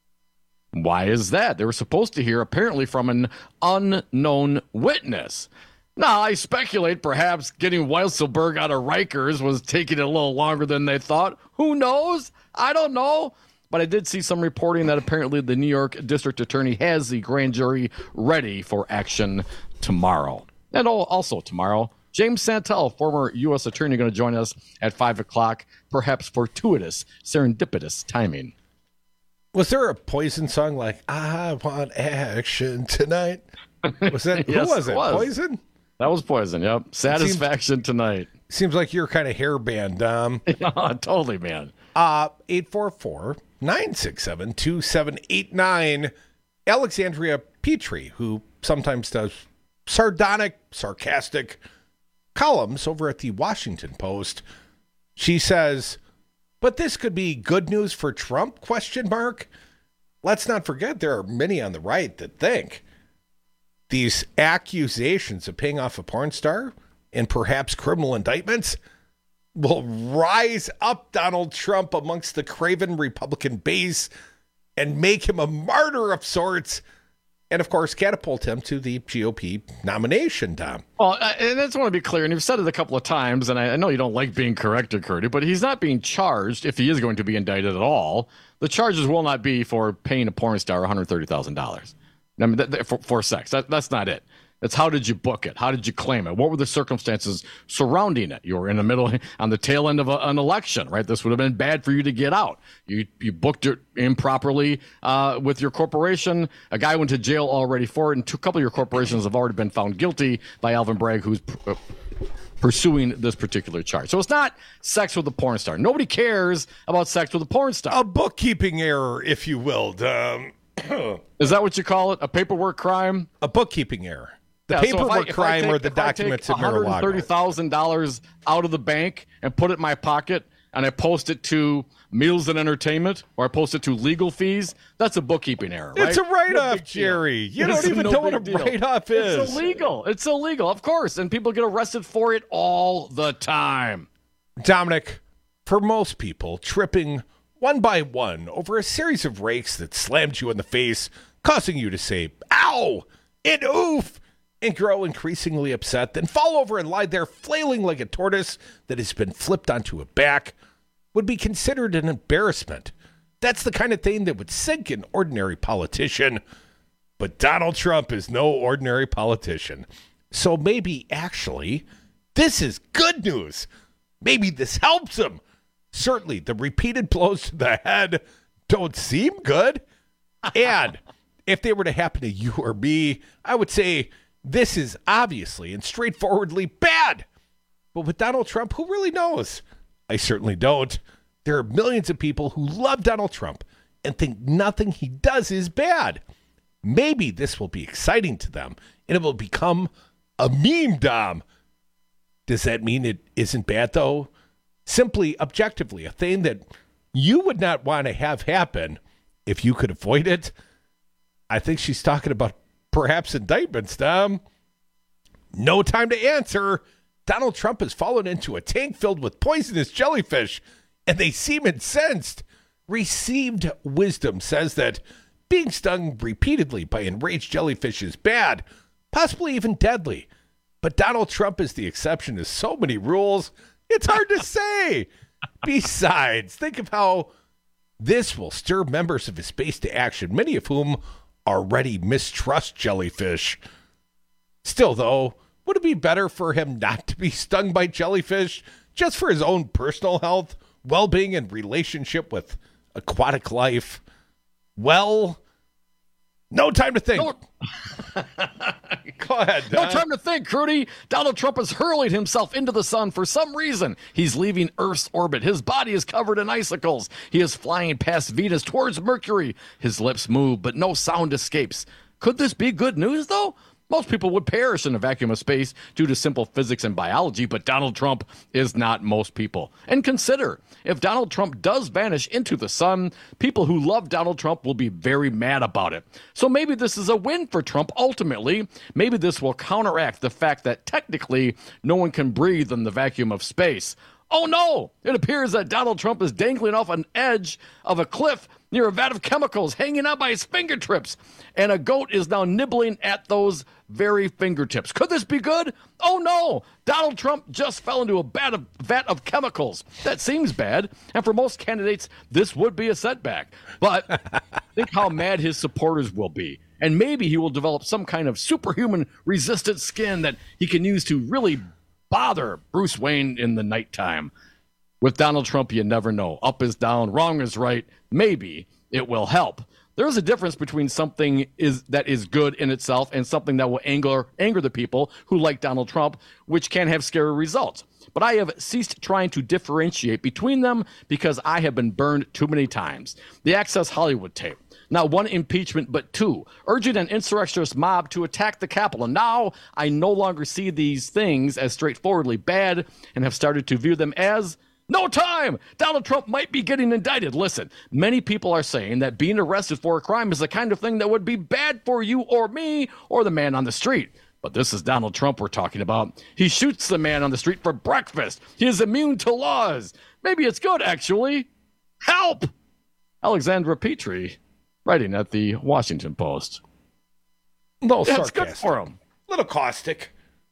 Why is that? They were supposed to hear apparently from an unknown witness. Now, I speculate perhaps getting Weisselberg out of Rikers was taking it a little longer than they thought. Who knows? I don't know. But I did see some reporting that apparently the New York District Attorney has the grand jury ready for action tomorrow. And also tomorrow, James Santel, former U S attorney, going to join us at five o'clock, perhaps fortuitous, serendipitous timing. Was there a Poison song like, I want action tonight? Was that, Yes, who was it? it was. Poison? That was poison, yep. Satisfaction seems, tonight. Seems like you're kind of hairband, Dom. Yeah, totally, man. Uh, eight four four, nine six seven, two seven eight nine. Alexandria Petrie, who sometimes does sardonic, sarcastic columns over at the Washington Post. She says, but this could be good news for Trump, question mark. Let's not forget there are many on the right that think these accusations of paying off a porn star and perhaps criminal indictments will rise up Donald Trump amongst the craven Republican base and make him a martyr of sorts. And, of course, catapult him to the G O P nomination, Dom. Well, and I just want to be clear, and you've said it a couple of times, and I know you don't like being corrected, Curdy, but he's not being charged, if he is going to be indicted at all. The charges will not be for paying a porn star one hundred thirty thousand dollars. I mean, that, that, for, for sex. That, that's not it. It's how did you book it? How did you claim it? What were the circumstances surrounding it? You were in the middle, on the tail end of a, an election, right? This would have been bad for you to get out. You you booked it improperly uh, with your corporation. A guy went to jail already for it, and two, a couple of your corporations have already been found guilty by Alvin Bragg, who's pr- uh, pursuing this particular charge. So it's not sex with a porn star. Nobody cares about sex with a porn star. A bookkeeping error, if you will. Um, Is that what you call it? A paperwork crime? A bookkeeping erre. The Yeah, paperwork so if I, if crime I take, or the documents in one hundred thirty thousand dollars out of the bank and put it in my pocket, and I post it to Meals and Entertainment, or I post it to legal fees, that's a bookkeeping error, right? It's a write-off, No Jerry. You It's don't even no know what a big deal. write-off is. It's illegal. It's illegal, of course, and people get arrested for it all the time. Dominic, for most people, tripping one by one over a series of rakes that slammed you in the face, causing you to say, ow, and oof, and grow increasingly upset, then fall over and lie there flailing like a tortoise that has been flipped onto a back, would be considered an embarrassment. That's the kind of thing that would sink an ordinary politician. But Donald Trump is no ordinary politician. So maybe, actually, this is good news. Maybe this helps him. Certainly, the repeated blows to the head don't seem good. And if they were to happen to you or me, I would say this is obviously and straightforwardly bad. But with Donald Trump, who really knows? I certainly don't. There are millions of people who love Donald Trump and think nothing he does is bad. Maybe this will be exciting to them and it will become a meme, Dom. Does that mean it isn't bad, though? Simply, objectively, a thing that you would not want to have happen if you could avoid it? I think she's talking about perhaps indictments, Dom. No time to answer. Donald Trump has fallen into a tank filled with poisonous jellyfish, and they seem incensed. Received wisdom says that being stung repeatedly by enraged jellyfish is bad, possibly even deadly. But Donald Trump is the exception to so many rules, it's hard to say. Besides, think of how this will stir members of his base to action, many of whom already mistrust jellyfish. Still, though, would it be better for him not to be stung by jellyfish just for his own personal health, well-being, and relationship with aquatic life? Well, no time to think. No. Go ahead, No Don. time to think, Crudy. Donald Trump is hurling himself into the sun for some reason. He's leaving Earth's orbit. His body is covered in icicles. He is flying past Venus towards Mercury. His lips move, but no sound escapes. Could this be good news, though? Most people would perish in a vacuum of space due to simple physics and biology, but Donald Trump is not most people. And consider, if Donald Trump does vanish into the sun, people who love Donald Trump will be very mad about it. So maybe this is a win for Trump ultimately. Maybe this will counteract the fact that technically no one can breathe in the vacuum of space. Oh no! It appears that Donald Trump is dangling off an edge of a cliff near a vat of chemicals, hanging out by his fingertips, and a goat is now nibbling at those very fingertips. Could this be good? Oh no! Donald Trump just fell into a vat of, vat of chemicals. That seems bad, and for most candidates, this would be a setback. But think how mad his supporters will be. And maybe he will develop some kind of superhuman resistant skin that he can use to really bother Bruce Wayne in the nighttime. With Donald Trump, you never know. Up is down, wrong is right. Maybe it will help. There is a difference between something is that is good in itself and something that will anger anger the people who like Donald Trump, which can have scary results. But I have ceased trying to differentiate between them because I have been burned too many times. The Access Hollywood tape. Not one impeachment, but two. Urging an insurrectionist mob to attack the Capitol. And now I no longer see these things as straightforwardly bad and have started to view them as no time. Donald Trump might be getting indicted. Listen, many people are saying that being arrested for a crime is the kind of thing that would be bad for you or me or the man on the street. But this is Donald Trump we're talking about. He shoots the man on the street for breakfast. He is immune to laws. Maybe it's good, actually. Help! Alexandra Petrie, writing at the Washington Post. No, That's good for him. A little caustic.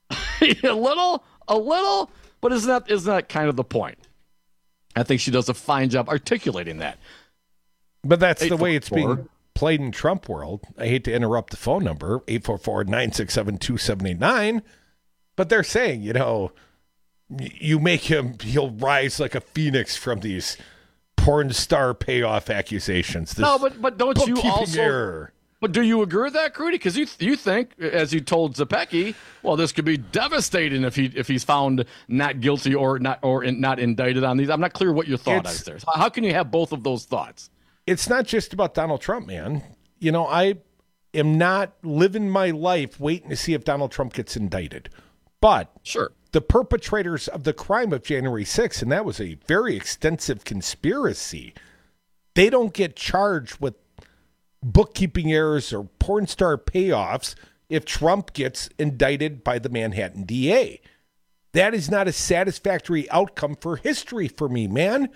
a little, a little, but isn't that, isn't that kind of the point? I think she does a fine job articulating that. But that's the way it's being played in Trump world. I hate to interrupt the phone number, eight four four, nine six seven, two seven eight nine. But they're saying, you know, you make him, he'll rise like a phoenix from these porn star payoff accusations. This no, but but don't you also? Error. But do you agree with that, Crudy? Because you you think, as you told Zepecki, well, this could be devastating if he if he's found not guilty or not or in, not indicted on these. I'm not clear what your thought It's- is there. So how can you have both of those thoughts? It's not just about Donald Trump, man. You know, I am not living my life waiting to see if Donald Trump gets indicted. But sure, the perpetrators of the crime of January sixth, and that was a very extensive conspiracy, they don't get charged with bookkeeping errors or porn star payoffs if Trump gets indicted by the Manhattan D A. That is not a satisfactory outcome for history for me, man.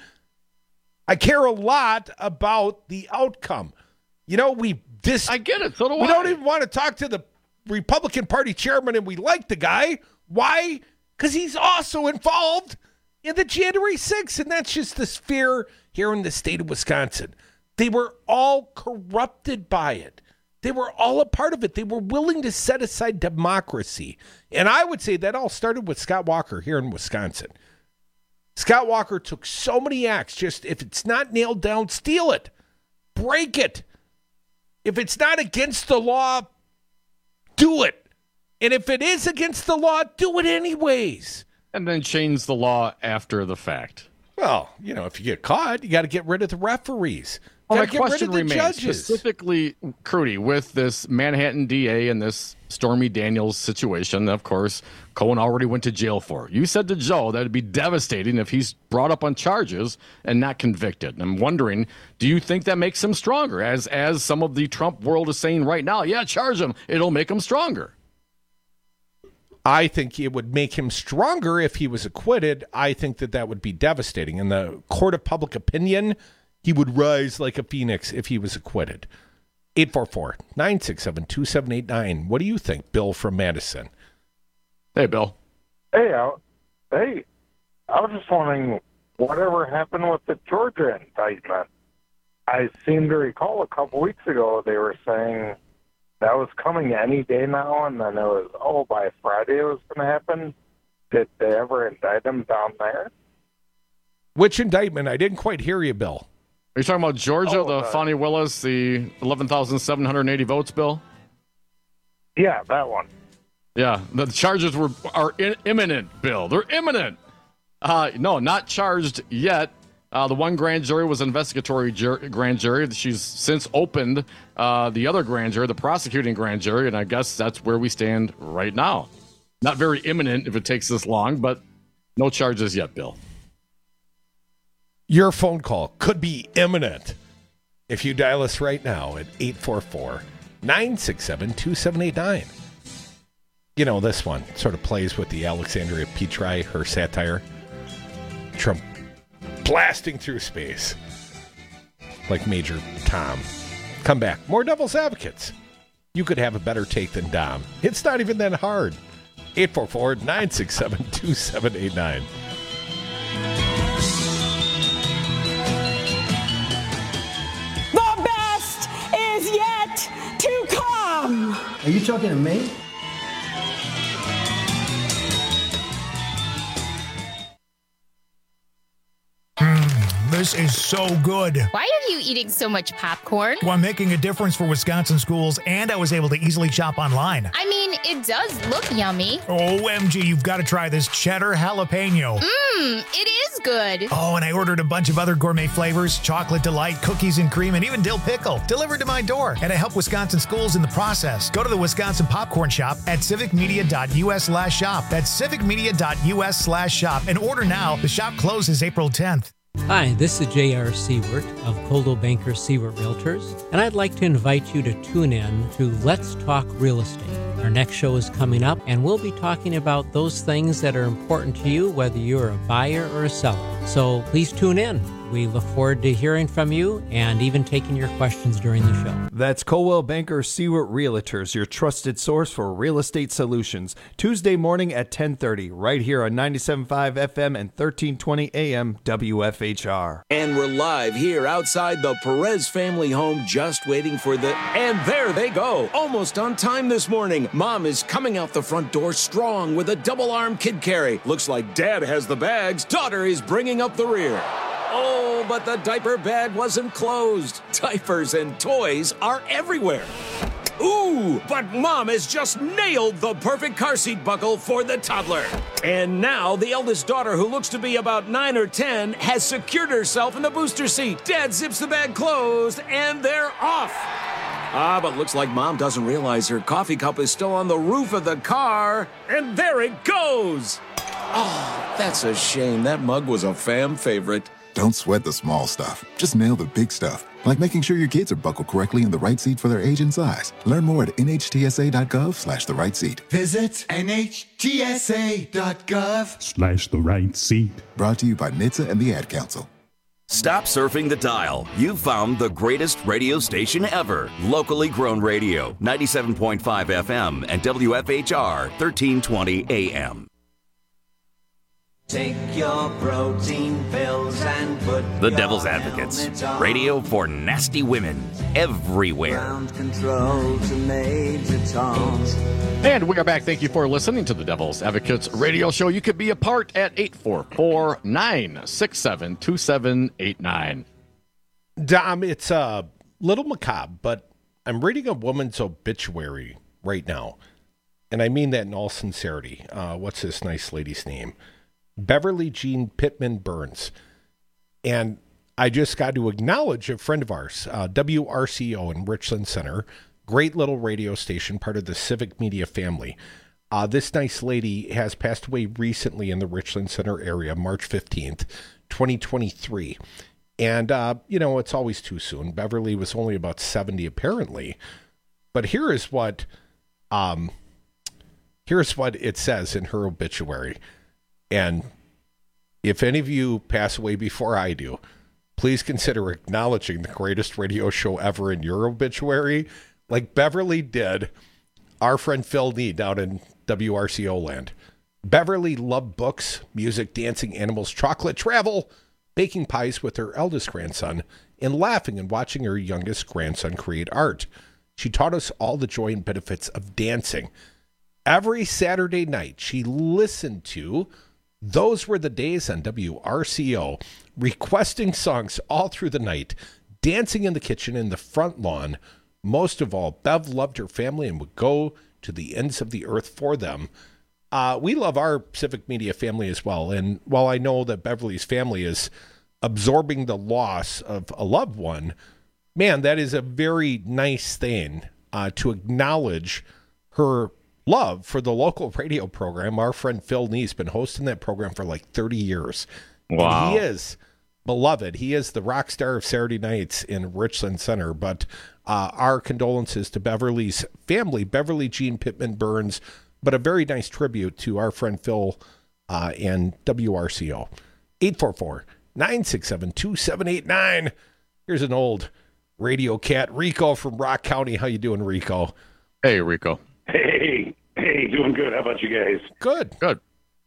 I care a lot about the outcome. You know, we this I get it. So do we I. don't even want to talk to the Republican Party chairman, and we like the guy. Why? Because he's also involved in the January sixth, and that's just the sphere here in the state of Wisconsin. They were all corrupted by it. They were all a part of it. They were willing to set aside democracy. And I would say that all started with Scott Walker here in Wisconsin. Scott Walker took so many acts. Just if it's not nailed down, steal it. Break it. If it's not against the law, do it. And if it is against the law, do it anyways. And then change the law after the fact. Well, you know, if you get caught, you got to get rid of the referees. Well, my Gotta get rid question of the remains, judges. specifically, Crudy, with this Manhattan D A and this Stormy Daniels situation, of course, Cohen already went to jail for. You said to Joe that it'd be devastating if he's brought up on charges and not convicted. And I'm wondering, do you think that makes him stronger? As as some of the Trump world is saying right now, yeah, charge him. It'll make him stronger. I think it would make him stronger if he was acquitted. I think that that would be devastating. In the court of public opinion, he would rise like a phoenix if he was acquitted. eight four four, nine six seven, two seven eight nine. What do you think, Bill from Madison? Hey, Bill. Hey, I, hey, I was just wondering whatever happened with the Georgia indictment. I seem to recall a couple weeks ago they were saying that was coming any day now, and then it was, oh, by Friday it was going to happen. Did they ever indict him down there? Which indictment? I didn't quite hear you, Bill. Are you talking about Georgia, Oh, the uh, Fonnie Willis, the eleven thousand seven hundred eighty votes bill? Yeah, that one. Yeah, the charges were are in, imminent, Bill. They're imminent. Uh, no, not charged yet. Uh, the one grand jury was an investigatory jur- grand jury. She's since opened uh, the other grand jury, the prosecuting grand jury, and I guess that's where we stand right now. Not very imminent if it takes this long, but no charges yet, Bill. Your phone call could be imminent if you dial us right now at eight four four, nine six seven, two seven eight nine. You know, this one sort of plays with the Alexandria Petrie, her satire. Trump blasting through space like Major Tom. Come back. More Devil's Advocates. You could have a better take than Dom. It's not even that hard. eight four four, nine six seven, two seven eight nine. The best is yet to come. Are you talking to me? This is so good. Why are you eating so much popcorn? Well, I'm making a difference for Wisconsin schools, and I was able to easily shop online. I mean, it does look yummy. O M G, you've got to try this cheddar jalapeno. Mmm, it is good. Oh, and I ordered a bunch of other gourmet flavors, chocolate delight, cookies and cream, and even dill pickle, delivered to my door. And I help Wisconsin schools in the process. Go to the Wisconsin Popcorn Shop at civicmedia.us slash shop. That's civicmedia.us slash shop. And order now. The shop closes April tenth. Hi, this is J R. Seward of Coldwell Banker Seward Realtors, and I'd like to invite you to tune in to Let's Talk Real Estate. Our next show is coming up, and we'll be talking about those things that are important to you, whether you're a buyer or a seller. So please tune in. We look forward to hearing from you and even taking your questions during the show. That's Coldwell Banker Seward Realtors, your trusted source for real estate solutions. Tuesday morning at ten thirty, right here on ninety-seven point five F M and thirteen twenty A M W F H R. And we're live here outside the Perez family home, just waiting for the... And there they go, almost on time this morning. Mom is coming out the front door strong with a double-arm kid carry. Looks like Dad has the bags. Daughter is bringing up the rear. Oh, but the diaper bag wasn't closed. Diapers and toys are everywhere. Ooh, but Mom has just nailed the perfect car seat buckle for the toddler. And now the eldest daughter, who looks to be about nine or ten, has secured herself in the booster seat. Dad zips the bag closed, and they're off. Ah, but looks like Mom doesn't realize her coffee cup is still on the roof of the car. And there it goes. Oh, that's a shame. That mug was a fam favorite. Don't sweat the small stuff. Just nail the big stuff, like making sure your kids are buckled correctly in the right seat for their age and size. Learn more at nhtsa.gov slash the right seat. Visit nhtsa.gov Slash the right seat. Brought to you by N H T S A and the Ad Council. Stop surfing the dial. You've found the greatest radio station ever. Locally grown radio, ninety-seven point five F M and W F H R, thirteen twenty A M. Take your protein pills and put The Devil's Advocates. Radio for nasty women everywhere. ground control to Major Tom's. And we are back. Thank you for listening to the Devil's Advocates radio show. You could be a part at eight four four, nine six seven, two seven eight nine. Dom, it's a little macabre, but I'm reading a woman's obituary right now. And I mean that in all sincerity. Uh, what's this nice lady's name? Beverly Jean Pittman Burns. And I just got to acknowledge a friend of ours, uh, W R C O in Richland Center, great little radio station, part of the Civic Media family. Uh, this nice lady has passed away recently in the Richland Center area, March fifteenth, twenty twenty-three. And, uh, you know, it's always too soon. Beverly was only about seventy, apparently. But here is what, um, here's what it says in her obituary. And if any of you pass away before I do, please consider acknowledging the greatest radio show ever in your obituary, like Beverly did our friend Phil Nee down in W R C O land. Beverly loved books, music, dancing, animals, chocolate, travel, baking pies with her eldest grandson, and laughing and watching her youngest grandson create art. She taught us all the joy and benefits of dancing. Every Saturday night, she listened to Those Were the Days on W R C O, requesting songs all through the night, dancing in the kitchen and the front lawn. Most of all, Bev loved her family and would go to the ends of the earth for them. Uh, we love our Civic Media family as well. And while I know that Beverly's family is absorbing the loss of a loved one, man, that is a very nice thing uh, to acknowledge her love for the local radio program. Our friend Phil Nee's been hosting that program for like thirty years. Wow. And he is beloved. He is the rock star of Saturday nights in Richland Center. But uh, our condolences to Beverly's family, Beverly Jean Pittman Burns, but a very nice tribute to our friend Phil uh, and W R C O. eight four four, nine six seven, two seven eight nine. Here's an old radio cat, Rico from Rock County. How you doing, Rico? Hey, Rico. Hey, hey, doing good. How about you guys? Good. Good.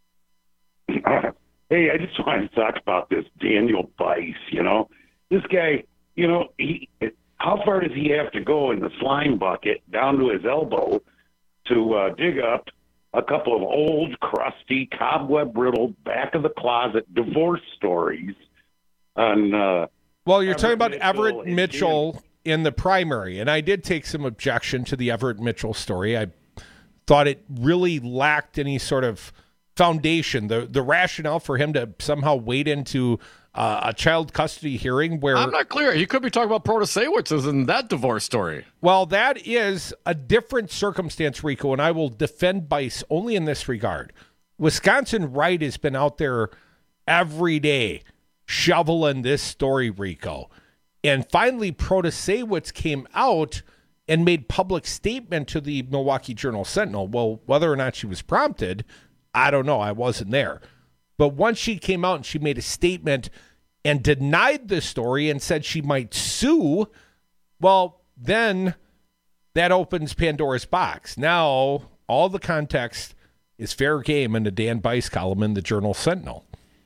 Uh, hey, I just wanted to talk about this Daniel Bice, you know. This guy, you know, he how far does he have to go in the slime bucket down to his elbow to uh, dig up a couple of old, crusty, cobweb-riddled, back-of-the-closet divorce stories on. Uh, well, you're Everett talking about Mitchell Everett and Mitchell in the primary, and I did take some objection to the Everett Mitchell story. I thought it really lacked any sort of foundation. The the rationale for him to somehow wade into uh, a child custody hearing where I'm not clear. He could be talking about Protasewicz in that divorce story. Well, that is a different circumstance, Rico, and I will defend Bice only in this regard. Wisconsin Right has been out there every day shoveling this story, Rico. And finally, Protasewicz came out and made public statement to the Milwaukee Journal-Sentinel. Well, whether or not she was prompted, I don't know. I wasn't there. But once she came out and she made a statement and denied the story and said she might sue, well, then that opens Pandora's box. Now, all the context is fair game in the Dan Bice column in the Journal-Sentinel.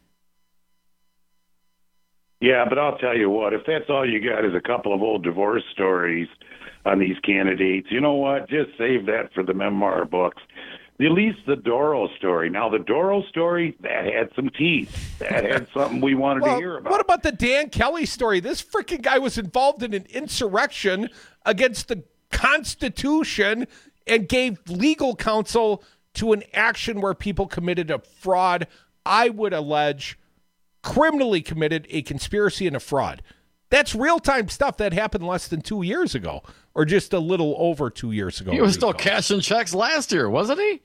Yeah, but I'll tell you what, if that's all you got is a couple of old divorce stories on these candidates, you know what? Just save that for the memoir books. At least the Doro story. Now, the Doro story, that had some teeth. That had something we wanted well, to hear about. What about the Dan Kelly story? This freaking guy was involved in an insurrection against the Constitution and gave legal counsel to an action where people committed a fraud, I would allege, criminally committed a conspiracy and a fraud. That's real-time stuff that happened less than two years ago, or just a little over two years ago. He was still cashing checks last year, wasn't he?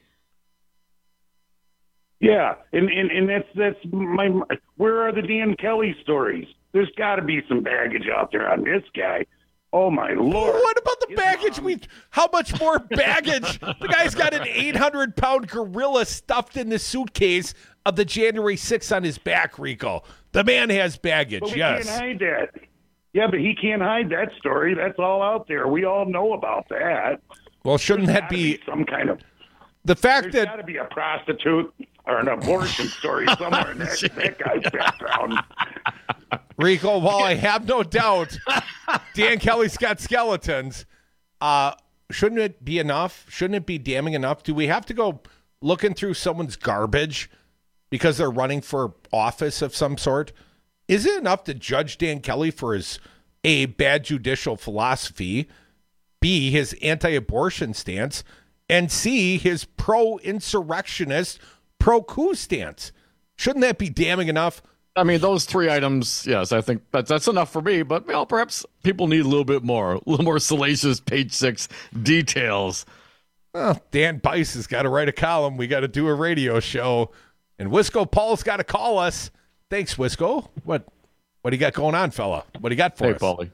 Yeah, and, and, and that's that's my. Where are the Dan Kelly stories? There's got to be some baggage out there on this guy. Oh my Lord! What about the baggage? We how much more baggage? The guy's got an eight hundred pound gorilla stuffed in the suitcase of the January sixth on his back, Rico. The man has baggage. But we yes, can't hide that. Yeah, but he can't hide that story. That's all out there. We all know about that. Well, shouldn't There's that gotta be, be some kind of the fact There's that got to be a prostitute or an abortion story somewhere in that, that guy's background. Rico, while I have no doubt Dan Kelly's got skeletons, uh, shouldn't it be enough? Shouldn't it be damning enough? Do we have to go looking through someone's garbage because they're running for office of some sort? Is it enough to judge Dan Kelly for his A, bad judicial philosophy, B, his anti-abortion stance, and C, his pro-insurrectionist, pro-coup stance? Shouldn't that be damning enough? I mean, those three items, yes, I think that's, that's enough for me. But, well, perhaps people need a little bit more, a little more salacious page six details. Well, Dan Bice has got to write a column. We got to do a radio show. And Wisco Paul's got to call us. Thanks, Wisco. What what do you got going on, fella? What do you got for hey, us? Paulie.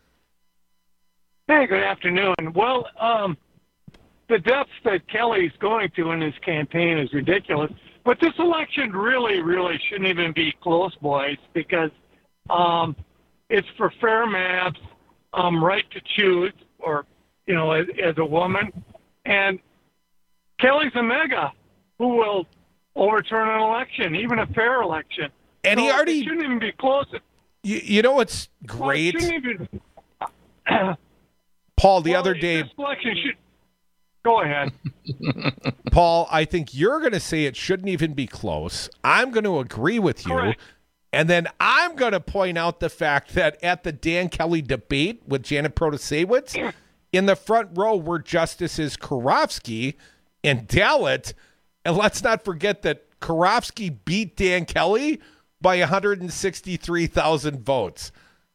Hey, good afternoon. Well, um, the depths that Kelly's going to in his campaign is ridiculous. But this election really, really shouldn't even be close, boys, because um, it's for fair maps, um, right to choose, or, you know, as, as a woman. And Kelly's a mega who will overturn an election, even a fair election. And so he already... It shouldn't even be close. You, you know what's great? Well, it shouldn't even... Paul, the well, other day... This election should... Go ahead. Paul, I think you're going to say it shouldn't even be close. I'm going to agree with you. Correct. And then I'm going to point out the fact that at the Dan Kelly debate with Janet Protasewicz, in the front row were Justices Karofsky and Dalit. And let's not forget that Karofsky beat Dan Kelly by one hundred sixty-three thousand votes.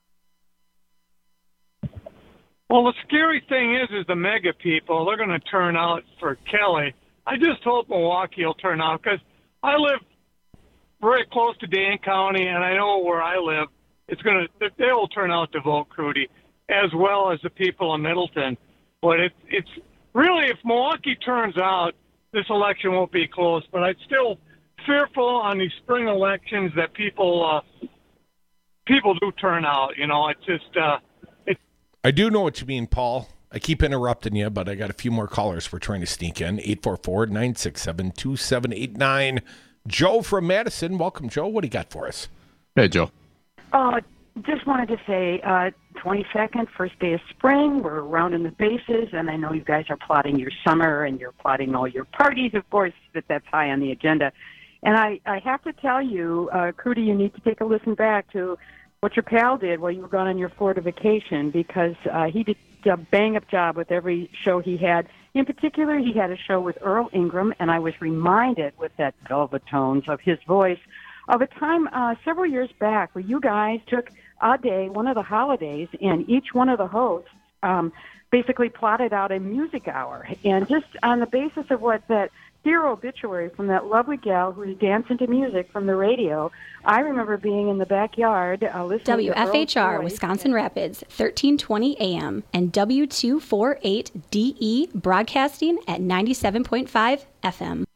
Well, the scary thing is, is the mega people, they're going to turn out for Kelly. I just hope Milwaukee will turn out, because I live very close to Dane County, and I know where I live, it's going to, they will turn out to vote Crudy, as well as the people in Middleton. But it, it's really, if Milwaukee turns out, this election won't be close. But I'm still fearful on these spring elections that people, uh, people do turn out. You know, it's just, uh, I do know what you mean, Paul. I keep interrupting you, but I got a few more callers we're trying to sneak in. eight four four, nine six seven, two seven eight nine. Joe from Madison. Welcome, Joe. What do you got for us? Hey, Joe. Uh, just wanted to say, uh, twenty-second, first day of spring. We're rounding the bases, and I know you guys are plotting your summer, and you're plotting all your parties, of course, that that's high on the agenda. And I, I have to tell you, uh, Crudy, you need to take a listen back to what your pal did while you were gone on your Florida vacation, because uh, he did a bang-up job with every show he had. In particular, he had a show with Earl Ingram, and I was reminded with that velvet tones of his voice of a time uh, several years back where you guys took a day, one of the holidays, and each one of the hosts um, basically plotted out a music hour. And just on the basis of what that dear obituary from that lovely gal who's dancing to music from the radio, I remember being in the backyard uh, listening W F H R, to Earl's voice. Wisconsin Rapids, thirteen twenty A M, and W two forty-eight D E, broadcasting at ninety-seven point five F M.